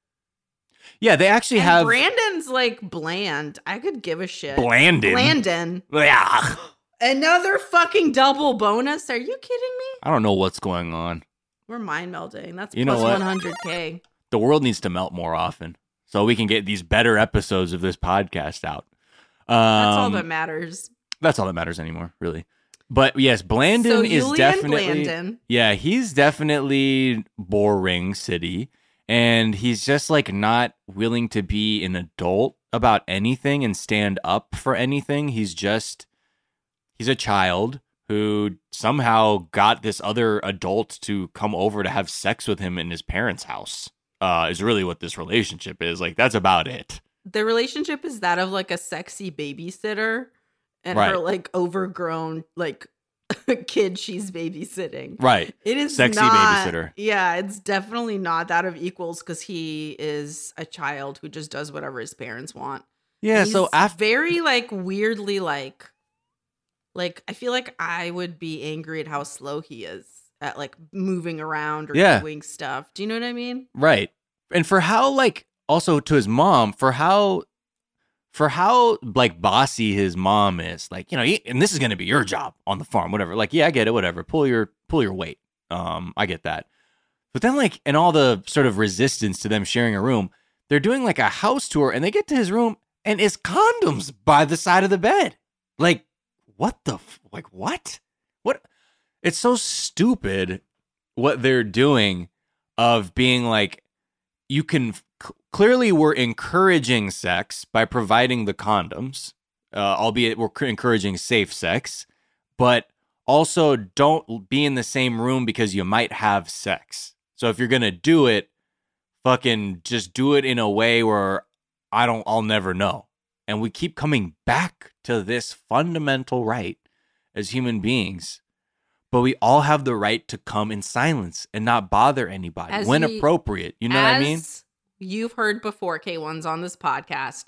B: Yeah, they actually
C: And
B: have
C: Brandon's like bland. I could give a shit.
B: Blandon.
C: Blandon.
B: Yeah.
C: Another fucking double bonus. Are you kidding me?
B: I don't know what's going on.
C: We're mind melding. That's
B: You know
C: plus
B: what?
C: one hundred K.
B: The world needs to melt more often so we can get these better episodes of this podcast out. Um,
C: That's all that matters.
B: That's all that matters anymore, really. But yes, Blandon
C: So
B: is
C: Julian
B: definitely
C: Blandon.
B: yeah, he's definitely boring city, and he's just like not willing to be an adult about anything and stand up for anything. He's just he's a child who somehow got this other adult to come over to have sex with him in his parents' house. Uh, is really what this relationship is. Like that's about it.
C: The relationship is that of like a sexy babysitter and
B: Right.
C: her like overgrown like kid she's babysitting.
B: Right.
C: It is
B: Sexy
C: not-
B: babysitter.
C: Yeah, it's definitely not that of equals because he is a child who just does whatever his parents want.
B: Yeah.
C: He's
B: so after
C: very like weirdly like like I feel like I would be angry at how slow he is at like moving around or
B: Yeah.
C: doing stuff. Do you know what I mean?
B: right, and for how like also to his mom for how for how like bossy his mom is, like you know, he, and this is gonna be your job on the farm, whatever. Like yeah, I get it, whatever. Pull your pull your weight. Um, I get that. But then like and all the sort of resistance to them sharing a room, they're doing like a house tour, and they get to his room, and it's condoms by the side of the bed. Like what the f- like what what? It's so stupid what they're doing of being like, you can c- clearly we're encouraging sex by providing the condoms, uh, albeit we're c- encouraging safe sex, but also don't be in the same room because you might have sex. So if you're going to do it, fucking just do it in a way where I don't, I'll never know. And we keep coming back to this fundamental right as human beings. But we all have the right to come in silence and not bother anybody
C: As
B: when
C: we-
B: appropriate. You know what I mean?
C: As you've heard before, K ones on this podcast,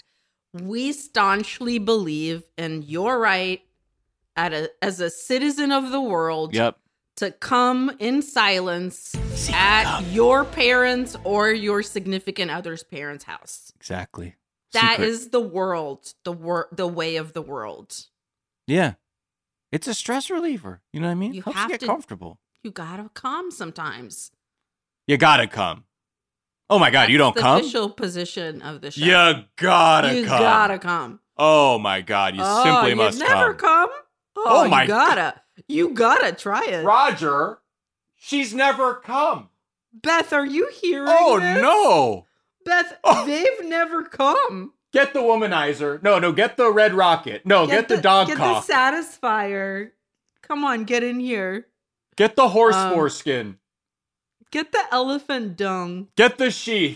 C: we staunchly believe in your right at a, as a citizen of the world
B: Yep.
C: to come in silence
B: Secret
C: at
B: come.
C: your parents' or your significant other's parents' house.
B: Exactly.
C: That
B: Secret.
C: is the world, the wor- the way of the world.
B: Yeah. It's a stress reliever. You know what I mean?
C: You
B: Helps
C: have
B: you get
C: to-
B: comfortable.
C: You gotta come sometimes.
B: You gotta come. Oh my God, you don't
C: That's the
B: come?
C: official position of the show.
B: You gotta
C: you
B: come.
C: gotta come.
B: Oh my God, you
C: oh,
B: simply
C: you
B: must
C: never
B: come.
C: come. Oh,
B: Oh my
C: you gotta. You gotta try it.
B: Roger, she's never come.
C: Beth, are you hearing
B: Oh
C: this?
B: no.
C: Beth,
B: Oh.
C: they've never come.
B: Get the womanizer. No, no, get the red rocket. No, get, the, dog
C: Get
B: cock.
C: the satisfier. Come on, get in here.
B: Get the horse
C: Um,
B: foreskin.
C: Get the elephant dung.
B: Get the sheath.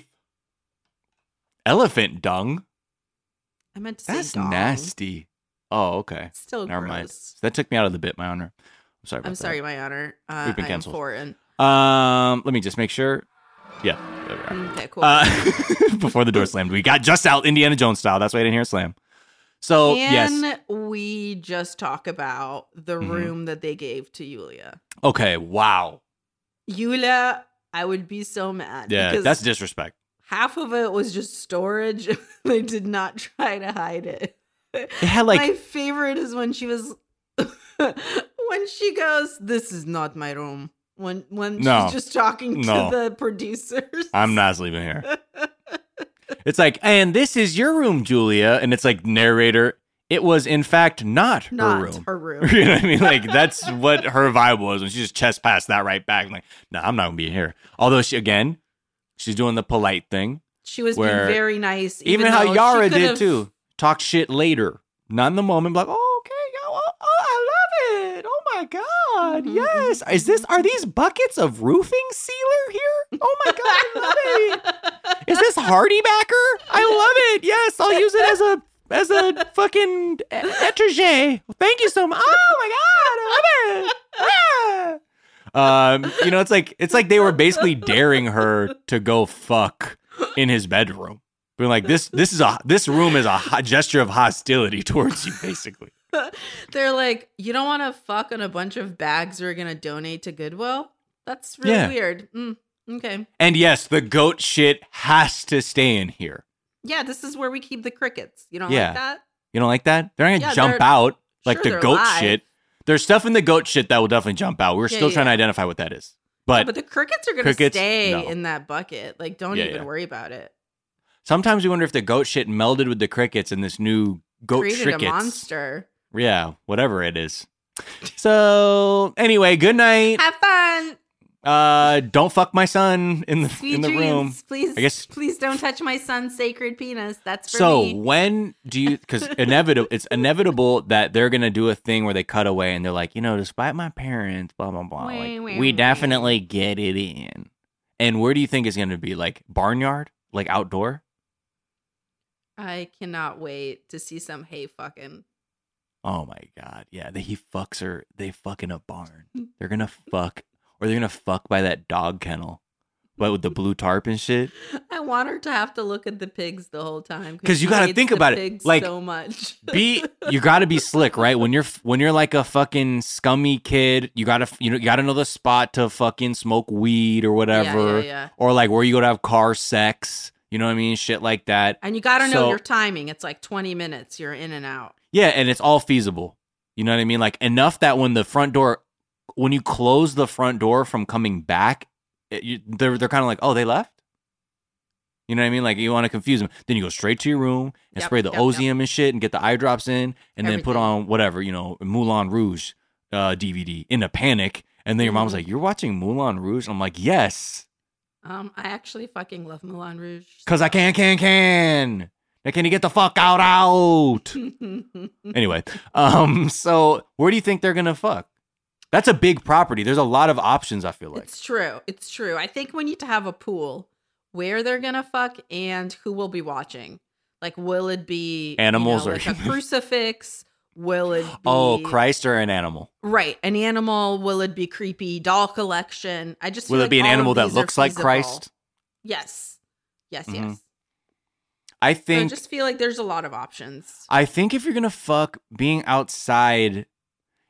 B: Elephant dung?
C: I meant to say
B: That's
C: dong.
B: nasty. Oh, okay.
C: Still
B: Never
C: gross.
B: mind. That took me out of the bit, my honor. I'm sorry about
C: I'm
B: that.
C: sorry, my honor. Uh,
B: We've been
C: I'm
B: canceled.
C: foreign.
B: Um, let me just make sure. Yeah, there we are.
C: Okay, cool.
B: Uh, before the door slammed, we got just out Indiana Jones style. That's why I didn't hear a slam. So
C: Can
B: yes,
C: we just talk about the
B: Mhm.
C: room that they gave to Yulia?
B: okay, wow,
C: Yulia, I would be so mad.
B: yeah,
C: because
B: that's disrespect.
C: half of it was just storage. They did not try to hide it.
B: It had like
C: My favorite is when she was when she goes, "This is not my room." When when
B: No.
C: she's just talking to
B: No.
C: the producers.
B: I'm not sleeping here. It's like, and this is your room, Julia, and it's like narrator. It was in fact not her
C: not
B: room.
C: her room.
B: You know what I mean? Like that's what her vibe was when she just chest passed that right back. I'm like, no, nah, I'm not gonna be here. Although she again, she's doing the polite thing.
C: She was
B: Where-
C: being very nice.
B: Even,
C: Even,
B: how
C: though
B: Yara
C: she
B: did
C: could've-
B: too. Talk shit later. Not in the moment. Like, oh, okay, yeah, oh, oh, I love it. Oh my God.
C: Mhm,
B: Yes.
C: mhm,
B: Is this
C: mhm.
B: are these buckets of roofing sealer here? Oh my God, I love it. Is this Hardy Backer? I love it. Yes, I'll use it as a as a fucking etagere. Thank you so much. Oh my God, I love it. Ah. Um, you know, it's like it's like they were basically daring her to go fuck in his bedroom. Being like, this this is a this room is a ho- gesture of hostility towards you, basically.
C: They're like, you don't want to fuck on a bunch of bags we're gonna donate to Goodwill? That's really
B: Yeah.
C: weird. Mm, okay.
B: And yes, the goat shit has to stay in here.
C: Yeah, this is where we keep the crickets. You don't
B: Yeah.
C: like that?
B: You don't like that? They're not gonna
C: Yeah,
B: jump
C: they're-
B: out like
C: sure,
B: the
C: they're
B: goat
C: live.
B: shit. There's stuff in the goat shit that will definitely jump out. We're
C: Yeah,
B: still trying to
C: yeah.
B: identify what that is.
C: But,
B: But,
C: but the crickets are gonna
B: crickets,
C: stay
B: no.
C: in that bucket. Like, don't
B: Yeah,
C: even
B: yeah.
C: worry about it.
B: sometimes we wonder if the goat shit melded with the crickets in this new goat
C: Created
B: crickets.
C: a monster.
B: Yeah, whatever it is. So anyway, good night.
C: Have fun.
B: Uh, don't fuck my son in the
C: Sweet
B: in the
C: dreams.
B: room.
C: Please,
B: I guess-
C: please don't touch my son's sacred penis. That's for
B: So
C: me.
B: when do you? Because inevitable, it's inevitable that they're gonna do a thing where they cut away and they're like, you know, despite my parents, blah blah blah,
C: Wah,
B: like,
C: wah,
B: we
C: wah.
B: definitely get it in. And where do you think is gonna be? Like barnyard, like outdoor?
C: I cannot wait to see some hay fucking.
B: Oh my God, yeah. They, he fucks her. They fuck in a barn. They're gonna fuck, or they're gonna fuck by that dog kennel, but with the blue tarp and shit.
C: I want her to have to look at the pigs the whole time
B: 'Cause you
C: she
B: gotta
C: hates
B: think
C: the
B: about it,
C: pigs
B: like,
C: so much.
B: Be you gotta be slick, right? When you're when you're like a fucking scummy kid, you gotta you know you gotta know the spot to fucking smoke weed or whatever,
C: Yeah, yeah, yeah.
B: or like where you go to have car sex. You know what I mean? Shit like that.
C: And you got to know
B: So-
C: your timing. It's like twenty minutes. You're in and out.
B: Yeah, and it's all feasible. You know what I mean? Like enough that when the front door, when you close the front door from coming back, it, you, they're they're kind of like, oh, they left. You know what I mean? Like you want to confuse them, then you go straight to your room and
C: Yep,
B: spray the
C: yep,
B: Ozium and shit, and get the eye drops in, and then put
C: Everything.
B: on whatever you know, Moulin Rouge uh, D V D in a panic, and then your mom's
C: Mhm.
B: like, "You're watching Moulin Rouge?" And I'm like, "Yes,
C: Um, I actually fucking love Moulin Rouge.
B: cause I can, can, can. Now can you get the fuck out, out?" Anyway, um, so where do you think they're gonna fuck? That's a big property. There's a lot of options. I feel like.
C: It's true. It's true. I think we need to have a pool where they're gonna fuck and who will be watching. Like, will it be you
B: Animals
C: know,
B: or
C: like a
B: humans?
C: crucifix? Will it be
B: Oh, Christ or an animal?
C: right? An animal? Will it be creepy doll collection? I just
B: Will
C: feel
B: it
C: like
B: be an
C: all of
B: animal that
C: these are
B: looks like
C: feasible.
B: Christ?
C: Yes. Yes.
B: Mhm.
C: Yes.
B: I
C: So I
B: think.
C: just feel like there's a lot of options.
B: I think if you're gonna fuck, being outside,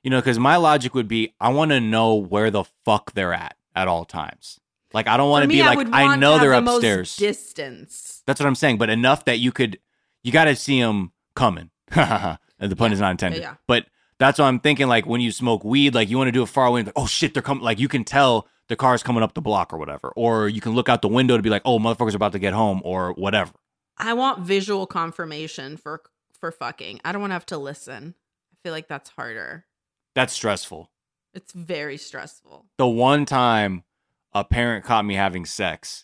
B: You know, because my logic would be, I want to know where the fuck they're at at all times. Like, I don't want to be
C: I
B: like,
C: would
B: I
C: want
B: know
C: to
B: they're
C: have the most
B: upstairs.
C: distance.
B: That's what I'm saying. But enough that you could, you got to see them coming. The pun
C: Yeah.
B: is not intended.
C: Yeah, yeah.
B: But that's what I'm thinking. Like, when you smoke weed, like, you want to do it far away. Like, oh, shit, they're coming. Like, you can tell the car's coming up the block or whatever. Or you can look out the window to be like, oh, motherfuckers are about to get home or whatever.
C: I want visual confirmation for for fucking. I don't want to have to listen. I feel like that's harder.
B: That's stressful.
C: It's very stressful.
B: The one time a parent caught me having sex,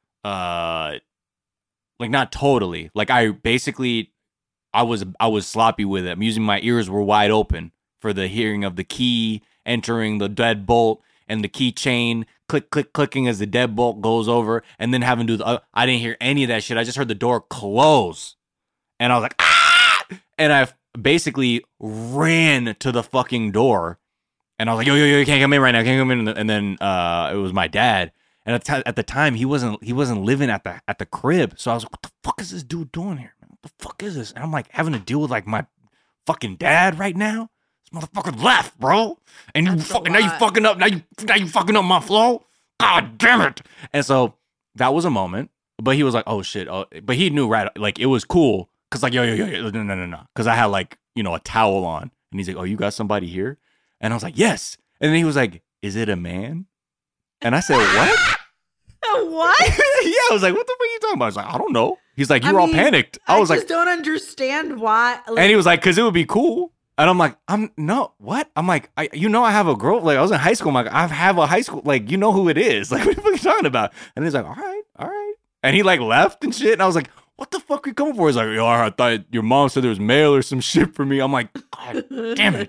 B: uh, like not totally, like I basically, I was I was sloppy with it. I'm using my ears were wide open for the hearing of the key entering the deadbolt and the keychain click click clicking as the deadbolt goes over, and then having to do the. Uh, I didn't hear any of that shit. I just heard the door close, and I was like, ah! And I basically ran to the fucking door. And I was like, yo, yo, yo, you can't come in right now. Can't come in. And then uh, it was my dad. And at, t- at the time, he wasn't he wasn't living at the at the crib. So I was like, what the fuck is this dude doing here, man? What the fuck is this? And I'm like having to deal with like my fucking dad right now. This motherfucker left, bro. And you
C: That's a
B: fucking now you
C: lot.
B: fucking up now you now you fucking up my flow. God damn it. And so that was a moment. But he was like, oh shit. Oh. But he knew right, like it was cool. Cause like yo yo yo, yo no no no no. Cause I had like you know a towel on, and he's like, oh, you got somebody here? And I was like, yes. And then he was like, is it a man? And I said, what?
C: What?
B: Yeah, I was like, what the fuck are you talking about? I was like, I don't know. He's like, you
C: I
B: were all
C: mean,
B: panicked. I,
C: I
B: was
C: just
B: like,
C: don't understand why. Like,
B: and he was like, because it would be cool. And I'm like, I'm no, what? I'm like, I, you know, I have a girl. Like, I was in high school. I'm like, I have a high school. Like, you know who it is. Like, what the fuck are you talking about? And he's like, all right, all right. And he like left and shit. And I was like, what the fuck are you coming for? He's like, yo, I thought your mom said there was mail or some shit for me. I'm like, God damn it.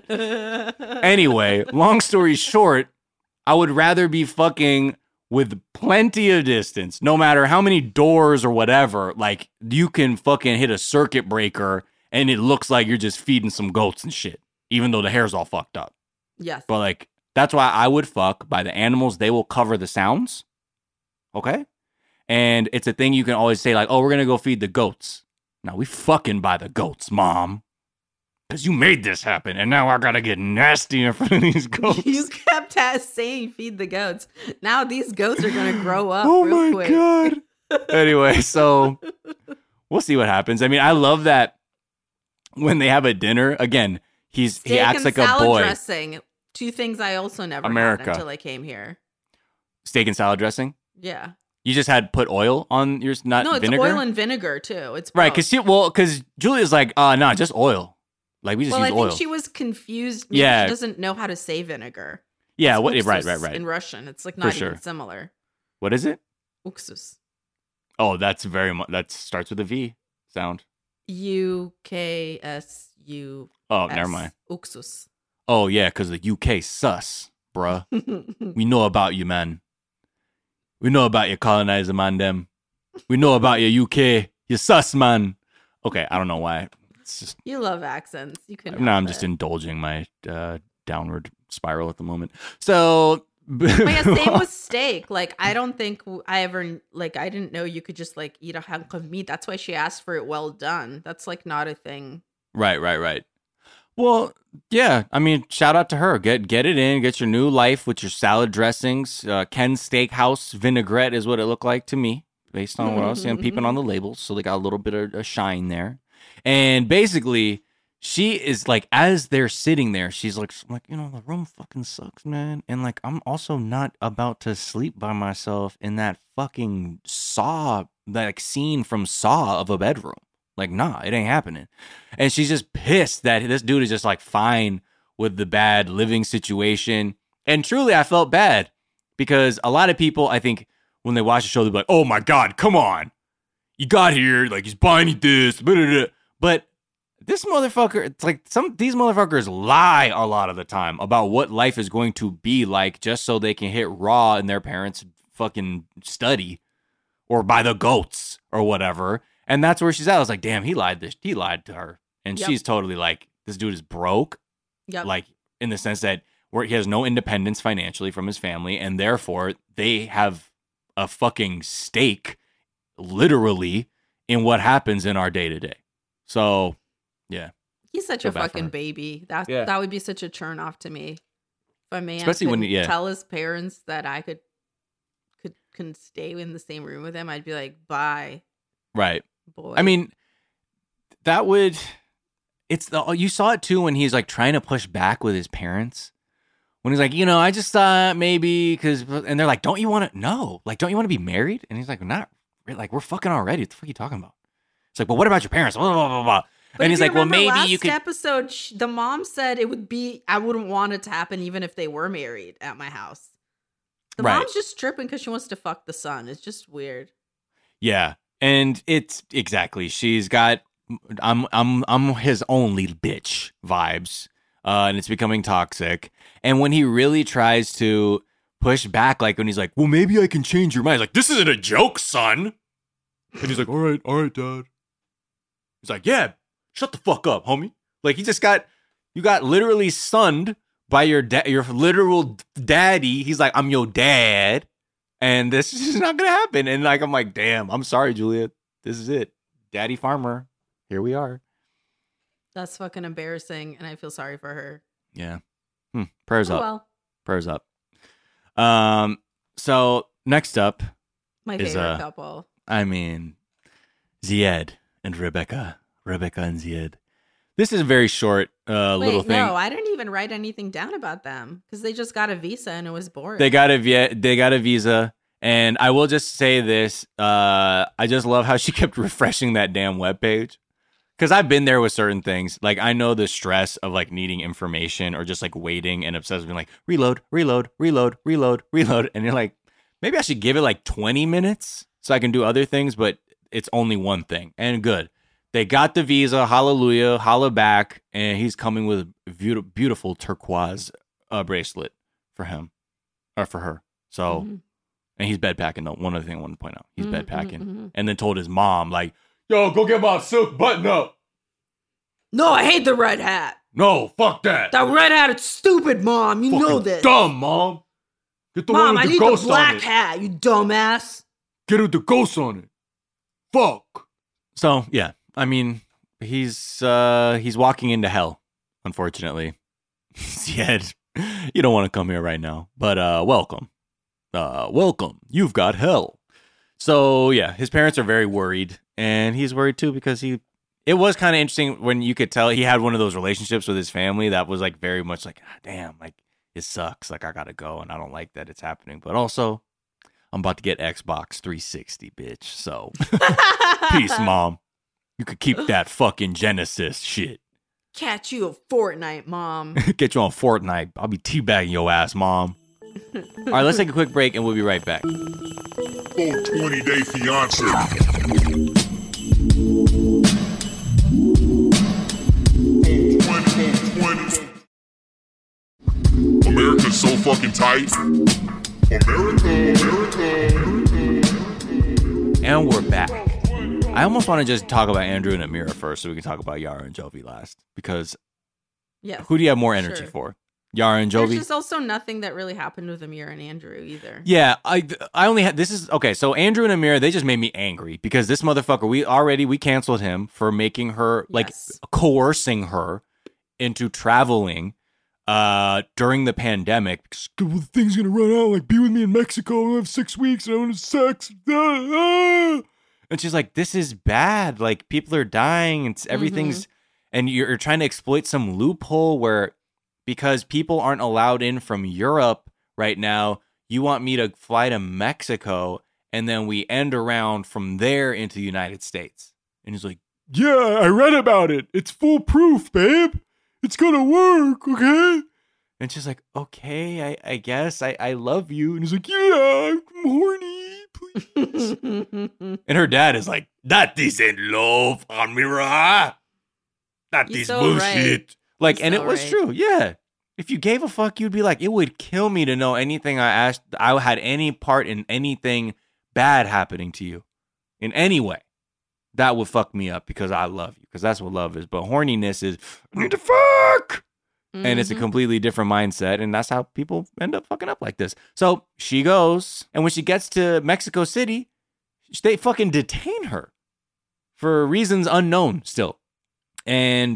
B: Anyway, long story short, I would rather be fucking with plenty of distance, no matter how many doors or whatever. Like, you can fucking hit a circuit breaker and it looks like you're just feeding some goats and shit, even though the hair's all fucked up.
C: Yes.
B: But like, that's why I would fuck by the animals. They will cover the sounds. Okay? And it's a thing you can always say, like, oh, we're going to go feed the goats. Now, we fucking by the goats, Mom. Because you made this happen, and now I got to get nasty in front of these goats.
C: You kept ha- saying feed the goats. Now these goats are going to grow up
B: oh,
C: real
B: my
C: quick.
B: God. Anyway, so we'll see what happens. I mean, I love that when they have a dinner, again, he's
C: Steak
B: he acts
C: and
B: like a
C: salad
B: boy.
C: dressing. Two things I also never
B: America.
C: had until I came here.
B: Steak and salad dressing?
C: Yeah.
B: You just had put oil on yours, not
C: No, it's
B: vinegar?
C: oil and vinegar too. It's
B: Right,
C: both.
B: because she, well, because Julia's like, uh, no, just oil. Like, we just
C: well, I
B: use
C: think
B: oil.
C: she was confused. Maybe
B: Yeah.
C: she doesn't know how to say vinegar.
B: yeah,
C: It's
B: what? Right,
C: уксус
B: right, right.
C: In Russian, it's like
B: For
C: not
B: sure.
C: even similar.
B: What is it?
C: Уксус.
B: Oh, that's very much, that starts with a V sound.
C: U K S U.
B: Oh, never mind.
C: Уксус.
B: Oh, yeah, because the U K sus, bruh. We know about you, man. We know about your colonizer, man, them. We know about your U K. You sus, man. Okay, I don't know why. It's just,
C: You love accents. You can.
B: no, I'm just indulging my uh, downward spiral at the moment. So,
C: But yeah, same with steak. Like, I don't think I ever, like, I didn't know you could just, like, eat a hunk of meat. That's why she asked for it well done. That's, like, not a thing.
B: Right, right, right. Well, yeah. I mean, shout out to her. Get get it in. Get your new life with your salad dressings. Uh, Ken's Steakhouse vinaigrette is what it looked like to me, based on what I was seeing, peeping on the labels. So they got a little bit of a shine there. And basically, she is like, as they're sitting there, she's like, like, you know, the room fucking sucks, man. And like, I'm also not about to sleep by myself in that fucking Saw, that like scene from Saw of a bedroom. Like, nah, it ain't happening. And she's just pissed that this dude is just like fine with the bad living situation. And truly, I felt bad because a lot of people, I think, when they watch the show, they're like, oh my God, come on. You got here, like, he's buying you this. Blah, blah, blah. But this motherfucker, it's like some these motherfuckers lie a lot of the time about what life is going to be like just so they can hit Raw in their parents' fucking study or by the goats or whatever. And that's where she's at. I was like, damn, he lied this. He lied to her. And
C: Yep.
B: she's totally like, this dude is broke.
C: Yep.
B: Like, in the sense that where he has no independence financially from his family. And therefore, they have a fucking stake, literally, in what happens in our day to day. So, yeah.
C: He's such
B: Feel
C: a
B: bad for
C: fucking
B: her.
C: baby. That
B: Yeah.
C: that would be such a turn off to me. If a man
B: Especially when-
C: couldn't
B: yeah.
C: tell his parents that I could could can stay in the same room with him, I'd be like, bye,
B: Right.
C: boy.
B: I mean, that would. It's the you saw it too when he's like trying to push back with his parents. When he's like, you know, I just thought maybe because, and they're like, don't you want to? No, like, don't you want to be married? And he's like, not like we're fucking already. What the fuck are you talking about? It's like, well, what about your parents? Blah, blah, blah, blah.
C: But
B: And
C: if
B: he's
C: you
B: like, well,
C: remember
B: maybe
C: last
B: you could.
C: episode, sh- the mom said it would be. I wouldn't want it to happen even if they were married at my house. The
B: Right.
C: mom's just tripping because she wants to fuck the son. It's just weird.
B: Yeah, and it's exactly. She's got. I'm I'm I'm his only bitch vibes, uh, and it's becoming toxic. And when he really tries to push back, like when he's like, "Well, maybe I can change your mind," he's like, "This isn't a joke, son." And he's like, "All right, all right, dad." He's like, "Yeah, shut the fuck up, homie." Like he just got you got literally sunned by your da- your literal daddy. He's like, "I'm your dad," and this is not gonna happen. And like I'm like, "Damn, I'm sorry, Julia. This is it, Daddy Farmer." Here we are.
C: That's fucking embarrassing, and I feel sorry for her.
B: Yeah. Hmm. Prayers
C: Oh
B: up.
C: well,
B: Prayers up. Um. So next up,
C: my
B: Is,
C: favorite
B: uh,
C: couple.
B: I mean, Zied and Rebecca. Rebecca and Zied. This is a very short uh, little
C: Wait,
B: thing.
C: no, I didn't even write anything down about them because they just got a visa and it was boring.
B: They got a vi- they got a visa, and I will just say this: uh, I just love how she kept refreshing that damn webpage. Because I've been there with certain things. Like, I know the stress of, like, needing information or just, like, waiting and obsessed with being like, reload, reload, reload, reload, reload. And you're like, maybe I should give it, like, twenty minutes so I can do other things, but it's only one thing. And good. They got the visa. Hallelujah. Holla back. And he's coming with a beautiful, beautiful turquoise uh, bracelet for him. Or for her. So,
C: Mhm.
B: and he's bed packing, though. One other thing I want to point out. He's
C: Mhm,
B: bed packing.
C: mhm, mhm.
B: And then told his mom, like, yo, go get my silk button up.
C: No, I hate the red hat.
B: No, fuck that.
C: That red hat is stupid, Mom. You know
B: Fucking
C: this.
B: dumb, Mom. Get the
C: Mom,
B: one
C: I
B: with the
C: need the
B: ghost on
C: black
B: it.
C: hat, you dumbass.
B: Get it with the ghost on it. Fuck. So, yeah. I mean, he's uh he's walking into hell, unfortunately. Zied, you don't want to come here right now. But uh welcome. Uh welcome. You've got hell. So, yeah, his parents are very worried. And he's worried, too, because he... It was kind of interesting when you could tell he had one of those relationships with his family that was, like, very much like, ah, damn, like, it sucks. Like, I gotta go, and I don't like that it's happening. But also, I'm about to get Xbox three sixty, bitch. So, peace, Mom. You could keep that fucking Genesis shit.
C: Catch you a Fortnite, Mom.
B: Get you on Fortnite. I'll be teabagging your ass, Mom. All right, let's take a quick break, and we'll be right back.
A: Full twenty day fiance. America's so fucking tight. America, America, America.
B: And we're back. I almost want to just talk about Andrew and Amira first so we can talk about Yara and Jovi last. Because
C: Yes.
B: who do you have more energy
C: Sure.
B: for? Yara and
C: There's
B: Jovi?
C: just also nothing that really happened with Amir and Andrew either.
B: Yeah, I I only had this is okay. So Andrew and Amira, they just made me angry because this motherfucker, we already we canceled him for making her like
C: Yes.
B: coercing her into traveling uh during the pandemic. Because, well, the thing's gonna run out. Like, be with me in Mexico. I have six weeks and I want to sex. Ah, ah. And she's like, this is bad. Like, people are dying and everything's and you're, you're trying to exploit some loophole where because people aren't allowed in from Europe right now, you want me to fly to Mexico and then we end around from there into the United States. And he's like, yeah, I read about it. It's foolproof, babe. It's gonna work, okay? And she's like, okay, I, I guess. I, I love you. And he's like, yeah, I'm horny, please. And her dad is like, that isn't love, Amira. That
C: You're
B: is
C: so
B: bullshit.
C: right.
B: Like,
C: You're
B: and
C: so
B: it was
C: right.
B: true. Yeah. If you gave a fuck, you'd be like, it would kill me to know anything I asked. I had any part in anything bad happening to you in any way. That would fuck me up because I love you. Because that's what love is. But horniness is, I need to fuck. And it's a
C: Mhm.
B: completely different mindset. And that's how people end up fucking up like this. So she goes. And when she gets to Mexico City, they fucking detain her for reasons unknown still. And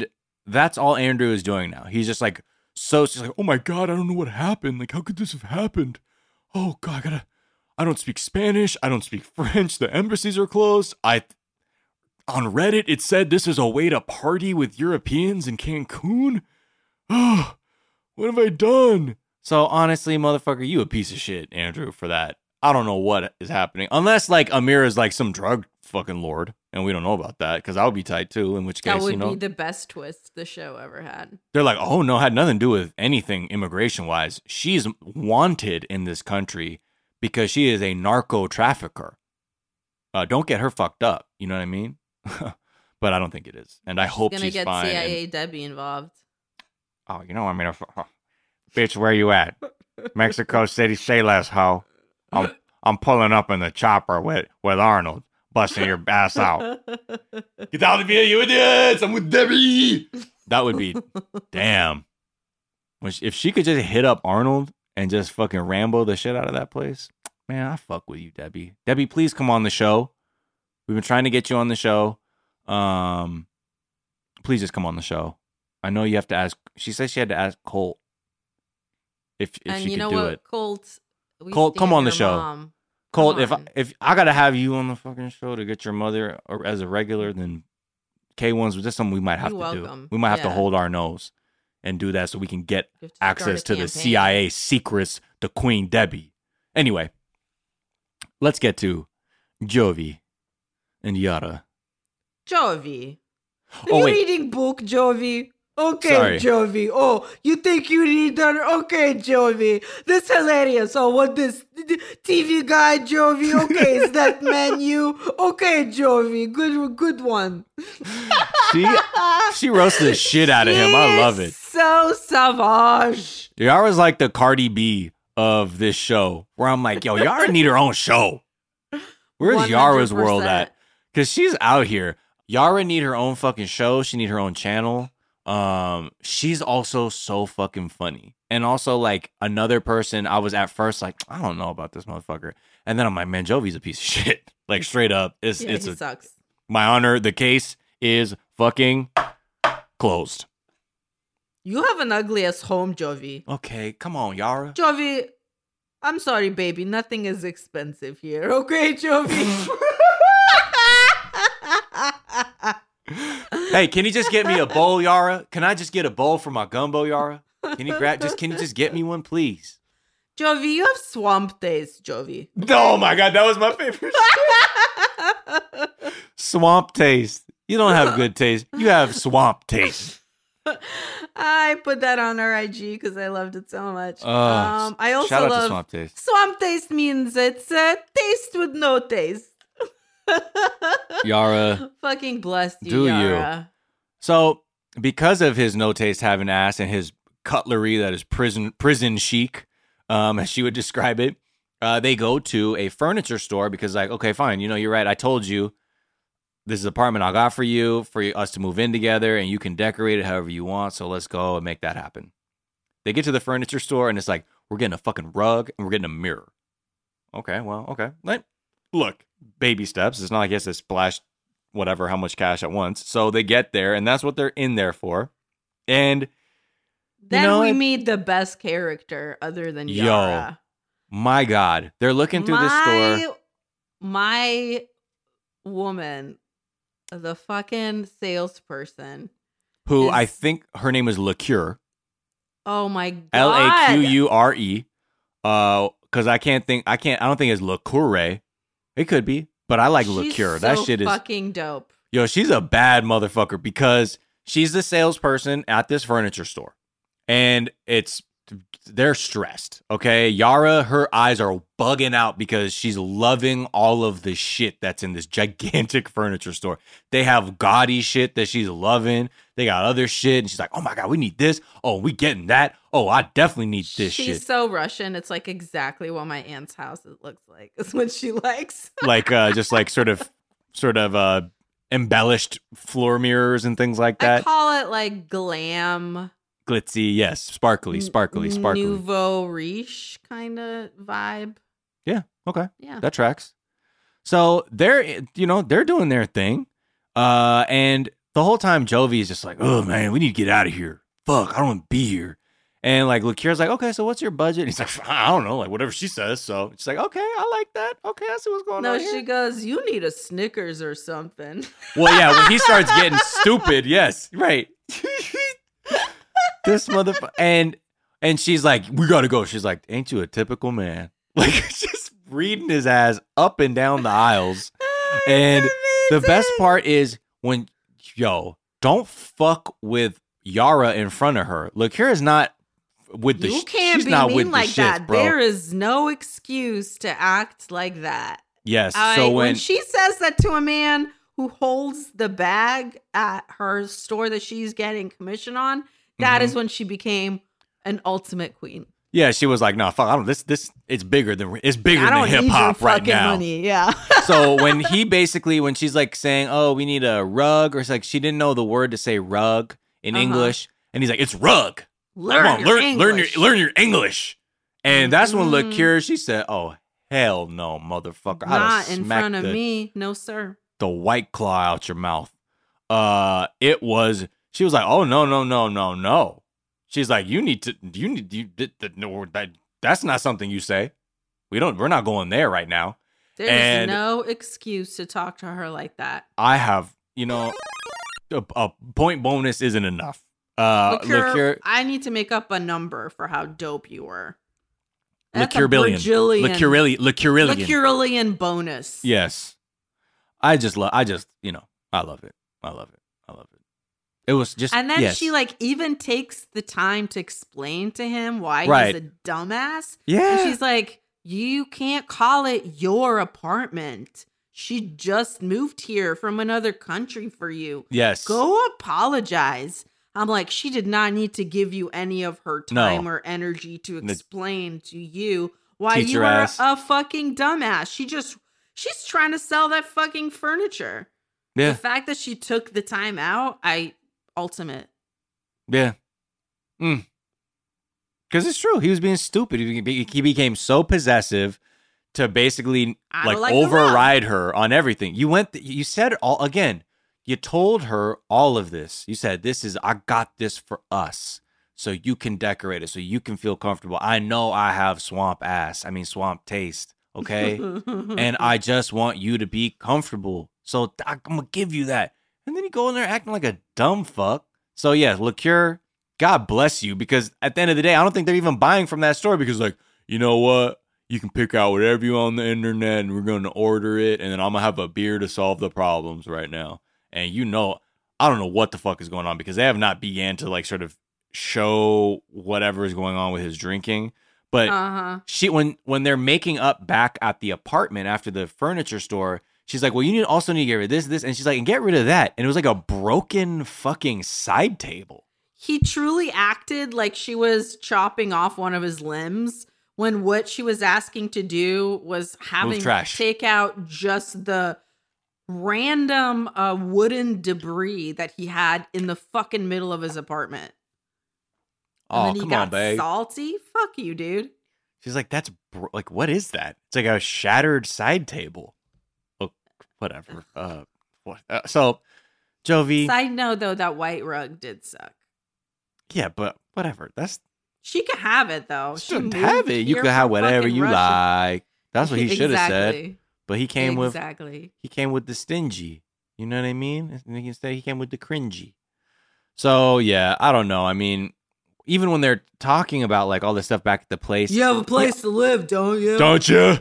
B: that's all Andrew is doing now. He's just like, so she's like, oh my God, I don't know what happened. Like, how could this have happened? Oh God, I gotta, I don't speak Spanish. I don't speak French. The embassies are closed. I, on Reddit, it said this is a way to party with Europeans in Cancun. Oh, what have I done? So honestly, motherfucker, you a piece of shit, Andrew, for that. I don't know what is happening. Unless like Amir is like some drug fucking lord, and we don't know about that, because I would be tight too, in which case,
C: That would
B: you know,
C: be the best twist the show ever had.
B: they're like, oh no, had nothing to do with anything immigration wise. She's wanted in this country because she is a narco trafficker. Uh, don't get her fucked up. You know what I mean? But I don't think it is, and I hope
C: Gonna
B: she's
C: get
B: fine.
C: C I A
B: and-
C: Debbie involved.
B: oh, you know, I mean, if, uh, bitch, where you at? Mexico City, say less, ho. I'm I'm pulling up in the chopper with with Arnold, busting your ass out. Get out of here, you idiots! I'm with Debbie. That would be, damn. When she- If she could just hit up Arnold and just fucking Rambo the shit out of that place, man, I fuck with you, Debbie. Debbie, please come on the show. We've been trying to get you on the show. Um, please just come on the show. I know you have to ask. She said she had to ask Colt if if
C: And
B: she
C: you
B: could
C: know
B: do
C: what,
B: it.
C: Colt? We
B: Colt, come
C: stand
B: on the
C: your
B: show.
C: mom.
B: Colt,
C: Come
B: if I,
C: on.
B: if I gotta have you on the fucking show to get your mother or as a regular, then K one's just something we might have
C: You're
B: to do.
C: welcome.
B: We might have to
C: Yeah.
B: hold our nose and do that so we can get
C: You have to start
B: access
C: a
B: to the
C: campaign.
B: C I A secrets to Queen Debbie. Anyway, let's get to Jovi and Yara.
C: Jovi. Are
B: Oh
C: you
B: wait,
C: reading book, Jovi? Okay,
B: Sorry.
C: Jovi. Oh, you think you read that? Okay, Jovi. That's hilarious. Oh, what this T V guy, Jovi? Okay, is that menu? Okay, Jovi. Good, good one.
B: she she roasted the shit out of him. I love it.
C: So savage.
B: Yara's like the Cardi B of this show, where I'm like, yo, Yara need her own show. Where's Yara's world at? Because she's out here. Yara need her own fucking show. She need her own channel. Um, she's also so fucking funny. And also, like, another person, I was at first like, I don't know about this motherfucker. And then I'm like, man, Jovi's a piece of shit. Like, straight up. It's,
C: Yeah,
B: it's
C: he
B: a,
C: sucks.
B: my honor. The case is fucking closed.
C: You have an ugly ass home, Jovi.
B: Okay, come on, Yara.
C: Jovi, I'm sorry, baby. Nothing is expensive here. Okay, Jovi.
B: Hey, can you just get me a bowl, Yara? Can I just get a bowl for my gumbo, Yara? Can you grab just can you just get me one, please?
C: Jovi, you have swamp taste, Jovi.
B: Oh my god, that was my favorite. Swamp taste. You don't have good taste. You have swamp taste.
C: I put that on our I G because I loved it so much.
B: Uh,
C: um, I also
B: shout out
C: love
B: to swamp taste.
C: swamp taste means it's a taste with no taste.
B: Yara.
C: Fucking bless you,
B: Do you?
C: Yara.
B: So, because of his no taste having ass and his cutlery that is prison prison chic, um, as she would describe it, uh, they go to a furniture store because, like, okay, fine, you know, you're right. I told you this is an apartment I got for you, for us to move in together, and you can decorate it however you want. So let's go and make that happen. They get to the furniture store, and it's like, we're getting a fucking rug and we're getting a mirror. Okay, well, okay. Like, look, baby steps. It's not like he has to splash whatever, how much cash at once. So they get there, and that's what they're in there for. And
C: Then
B: know,
C: we
B: it-
C: meet the best character other than
B: Yo,
C: Yara.
B: my God, they're looking through the
C: my,
B: store.
C: My woman, the fucking salesperson.
B: Who
C: is-
B: I think her name is LaCure.
C: Oh my god.
B: L A Q U R E. Uh, because I can't think, I can't, I don't think it's LaCure. It could be, but I like
C: She's
B: LaCure.
C: so
B: That shit is,
C: fucking dope.
B: yo, she's a bad motherfucker because she's the salesperson at this furniture store. And it's, they're stressed, okay? Yara, her eyes are bugging out because she's loving all of the shit that's in this gigantic furniture store. They have gaudy shit that she's loving. They got other shit, and she's like, oh my God, we need this. Oh, we getting that. Oh, I definitely need this
C: She's
B: shit.
C: so Russian. It's like exactly what my aunt's house looks like. It's what she likes.
B: Like, uh, just like sort of, sort of, uh, embellished floor mirrors and things like
C: I
B: that.
C: call it like glam.
B: Glitzy, yes. Sparkly, sparkly,
C: n-
B: sparkly.
C: Nouveau riche kind of vibe.
B: Yeah, okay.
C: Yeah.
B: That tracks. So they're, you know, they're doing their thing. Uh, and the whole time Jovi is just like, oh man, we need to get out of here. Fuck, I don't want to be here. And like Lakira's like, okay, so what's your budget? And he's like, I don't know, like whatever she says. So she's like, okay, I like that. Okay, I see what's going
C: no,
B: on.
C: No, she
B: here.
C: goes, you need a Snickers or something.
B: Well, yeah, when he starts getting stupid, yes, right. This motherfucker, and and she's like, we gotta go. She's like, ain't you a typical man? Like just reading his ass up and down the aisles. And the best part is when, yo, don't fuck with Yara in front of her. Lakira's not with the.
C: You can't
B: she's
C: be
B: not
C: mean
B: with
C: like
B: the shits,
C: that.
B: bro.
C: There is no excuse to act like that.
B: Yes.
C: I,
B: so when,
C: when she says that to a man who holds the bag at her store that she's getting commission on, that
B: mm-hmm.
C: is when she became an ultimate queen.
B: Yeah, she was like, "No, nah, fuck, I don't. This, this, it's bigger than it's bigger
C: I don't
B: than hip hop right
C: fucking
B: now."
C: Money. Yeah.
B: So when he basically, when she's like saying, "Oh, we need a rug," or it's like she didn't know the word to say rug in uh-huh. English, and he's like, "It's rug."
C: Learn
B: Come on,
C: your
B: learn,
C: English.
B: learn your, learn your English. And mm-hmm. that's when Lakira, she said, "Oh hell no, motherfucker!
C: Not in front of the, me, no sir.
B: The White Claw out your mouth." Uh, it was. She was like, "Oh no, no, no, no, no." She's like, "You need to. You need you. No, that that's not something you say. We don't. We're not going there right now."
C: There's and no excuse to talk to her like that.
B: I have, you know, a, a point bonus isn't enough. Uh,
C: Liqueur,
B: Liqueur,
C: I need to make up a number for how dope you were. That's
B: Liqueur billion.
C: Liqueurillion.
B: Liqueurillion.
C: Liqueurillion bonus.
B: Yes. I just love, I just, you know, I love it. I love it. I love it. It was just,
C: and then
B: yes.
C: she like even takes the time to explain to him why
B: right.
C: he's a dumbass.
B: Yeah.
C: And she's like, you can't call it your apartment. She just moved here from another country for you.
B: Yes.
C: Go apologize. I'm like, she did not need to give you any of her time no. or energy to explain to you why
B: Teach
C: you were
B: ass.
C: a fucking dumbass. She just, she's trying to sell that fucking furniture.
B: Yeah.
C: The fact that she took the time out, I, ultimate.
B: Yeah. Mm. Because it's true. He was being stupid. He, he became so possessive to basically like,
C: like
B: override her on everything. You went, th- you said all, again, you told her all of this. You said, this is, I got this for us. So you can decorate it. So you can feel comfortable. I know I have swamp ass. I mean, swamp taste. Okay. And I just want you to be comfortable. So I'm going to give you that. And then you go in there acting like a dumb fuck. So yeah, Liqueur, God bless you. Because at the end of the day, I don't think they're even buying from that store because like, you know what? You can pick out whatever you want on the internet and we're going to order it. And then I'm going to have a beer to solve the problems right now. And you know, I don't know what the fuck is going on because they have not began to like sort of show whatever is going on with his drinking. But
C: uh-huh.
B: she when when they're making up back at the apartment after the furniture store, she's like, well, you need also need to get rid of this, this. And she's like, and get rid of that. And it was like a broken fucking side table.
C: He truly acted like she was chopping off one of his limbs when what she was asking to do was having to take out just the random uh, wooden debris that he had in the fucking middle of his apartment.
B: Oh,
C: and then he
B: come
C: got
B: on, babe.
C: Salty? Fuck you, dude.
B: She's like, that's bro- like, what is that? It's like a shattered side table. Oh, whatever. Uh, what? Uh, so, Jovi.
C: Side note, though, that white rug did suck.
B: Yeah, but whatever. That's
C: she could have it though.
B: She could have it. You could have whatever you
C: Russia.
B: like. That's what he should have
C: exactly.
B: said. But he came
C: exactly.
B: with he came with the stingy. You know what I mean? And he say he came with the cringy. So yeah, I don't know. I mean, even when they're talking about like all this stuff back at the place,
C: you have a place yeah. to live, don't you?
B: Don't you?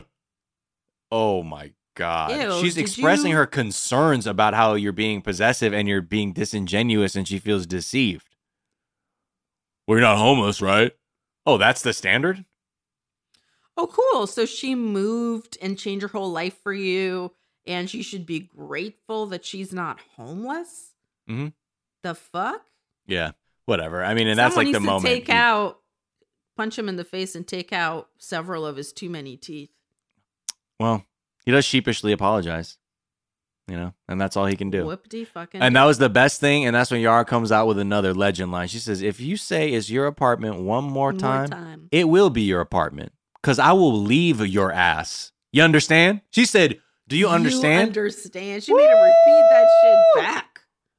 B: Oh my God.
C: Ew,
B: She's expressing
C: you...
B: her concerns about how you're being possessive and you're being disingenuous and she feels deceived. Well, you're not homeless, right? Oh, that's the standard?
C: Oh, cool. So she moved and changed her whole life for you, and she should be grateful that she's not homeless?
B: Mm-hmm.
C: The fuck?
B: Yeah, whatever. I mean, and
C: Someone
B: that's like
C: needs
B: the
C: to
B: moment.
C: Take
B: he...
C: out, punch him in the face and take out several of his too many teeth.
B: Well, he does sheepishly apologize. You know, and that's all he can do.
C: Whoopty fucking.
B: And that was the best thing. And that's when Yara comes out with another legend line. She says, if you say it's your apartment one more time,
C: more time.
B: it will be your apartment. Because I will leave your ass. You understand? She said, do you understand?
C: You understand. She Woo! Made him repeat that shit back.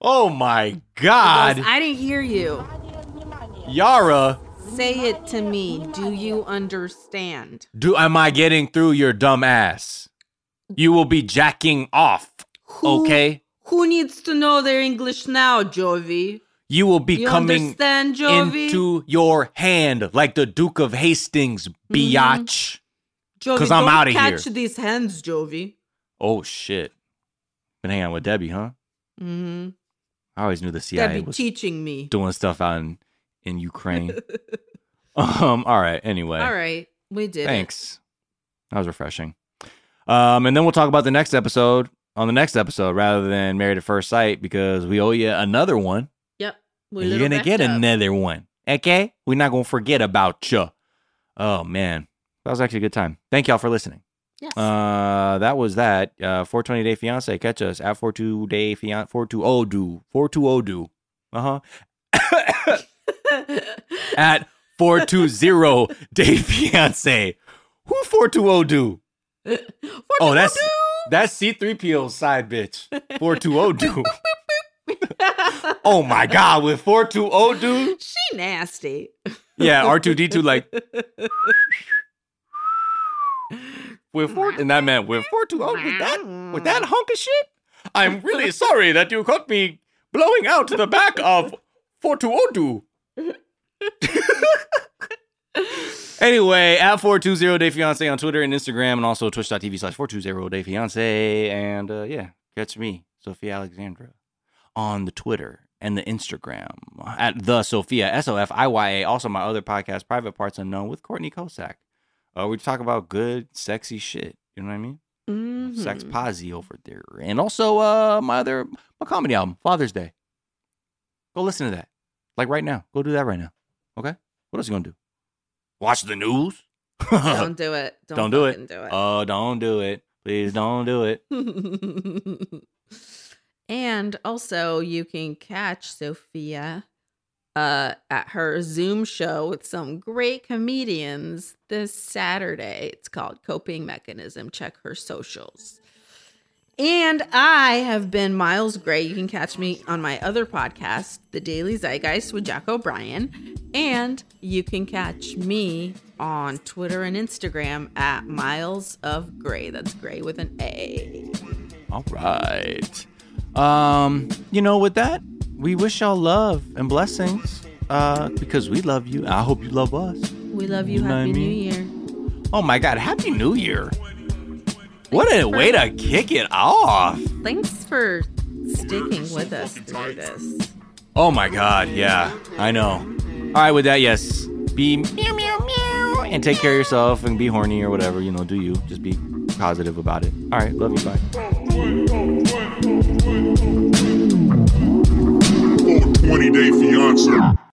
B: Oh my God.
C: I didn't hear you.
B: Yara,
C: say it to me. Do you understand?
B: Do am I getting through your dumb ass? You will be jacking off,
C: Who,
B: okay?
C: Who needs to know their English now, Jovi?
B: You will be
C: you
B: coming
C: understand, Jovi?
B: into your hand like the Duke of Hastings, biatch.
C: Jovi,
B: Because I'm out of here.
C: Catch these hands, Jovi.
B: Oh, shit. Been hanging out with Debbie, huh?
C: Mm-hmm.
B: I always knew the C I A
C: Debbie
B: was
C: teaching me.
B: doing stuff out in, in Ukraine. um. All right. Anyway.
C: All right. We did
B: Thanks. It. That was refreshing. Um. And then we'll talk about the next episode on the next episode rather than Married at First Sight because we owe you another one.
C: Yep.
B: And you're going to get up. another one. Okay? We're not going to forget about you. Oh, man. That was actually a good time. Thank y'all for listening.
C: Yes.
B: Uh, that was that. Uh, four twenty Day Fiance. Catch us at forty-two Day Fiance. four twenty do. four twenty do. Uh huh. At four twenty Day Fiance. Who four twenty do? Oh, that's that's C three P O's side bitch. four twenty do. Oh my God, with four twenty do?
C: She nasty.
B: Yeah, R two D two like. With four, and that meant with four twenty with that with that hunk of shit. I'm really sorry that you caught me blowing out the back of four twenty. Anyway, at four twenty Day Fiance on Twitter and Instagram, and also twitch.tv slash four twenty Day Fiance. And uh, yeah, catch me, Sophia Alexandra, on the Twitter and the Instagram at the Sophia S O F I Y A. Also, my other podcast, Private Parts Unknown, with Courtney Kosak. Uh, we talk about good, sexy shit. You know what I mean?
C: Mm-hmm.
B: Sex Posy over there. And also uh, my other my comedy album, Father's Day. Go listen to that. Like right now. Go do that right now. Okay? What else you going to do? Watch the news?
C: Don't do it. Don't,
B: don't do it.
C: do it.
B: Oh, uh, don't do it. Please don't do it.
C: And also, you can catch Sophia uh, at her Zoom show with some great comedians this Saturday. It's called Coping Mechanism. Check her socials. And I have been Miles Gray. You can catch me on my other podcast, The Daily Zeitgeist with Jack O'Brien. And you can catch me on Twitter and Instagram at Miles of Gray. That's Gray with an A.
B: All right. Um, you know, with that, we wish y'all love and blessings uh, because we love you. I hope you love us.
C: We love you.
B: You know
C: Happy
B: what I
C: New
B: mean?
C: Year.
B: Oh, my God. Happy New Year. What a way to kick it off.
C: Thanks for sticking with us through this.
B: Oh, my God. Yeah, I know. All right, with that, yes. Be meow, meow, meow, and take care of yourself and be horny or whatever. You know, do you. Just be positive about it. All right, love you. Bye.
A: four twenty Day Fiance.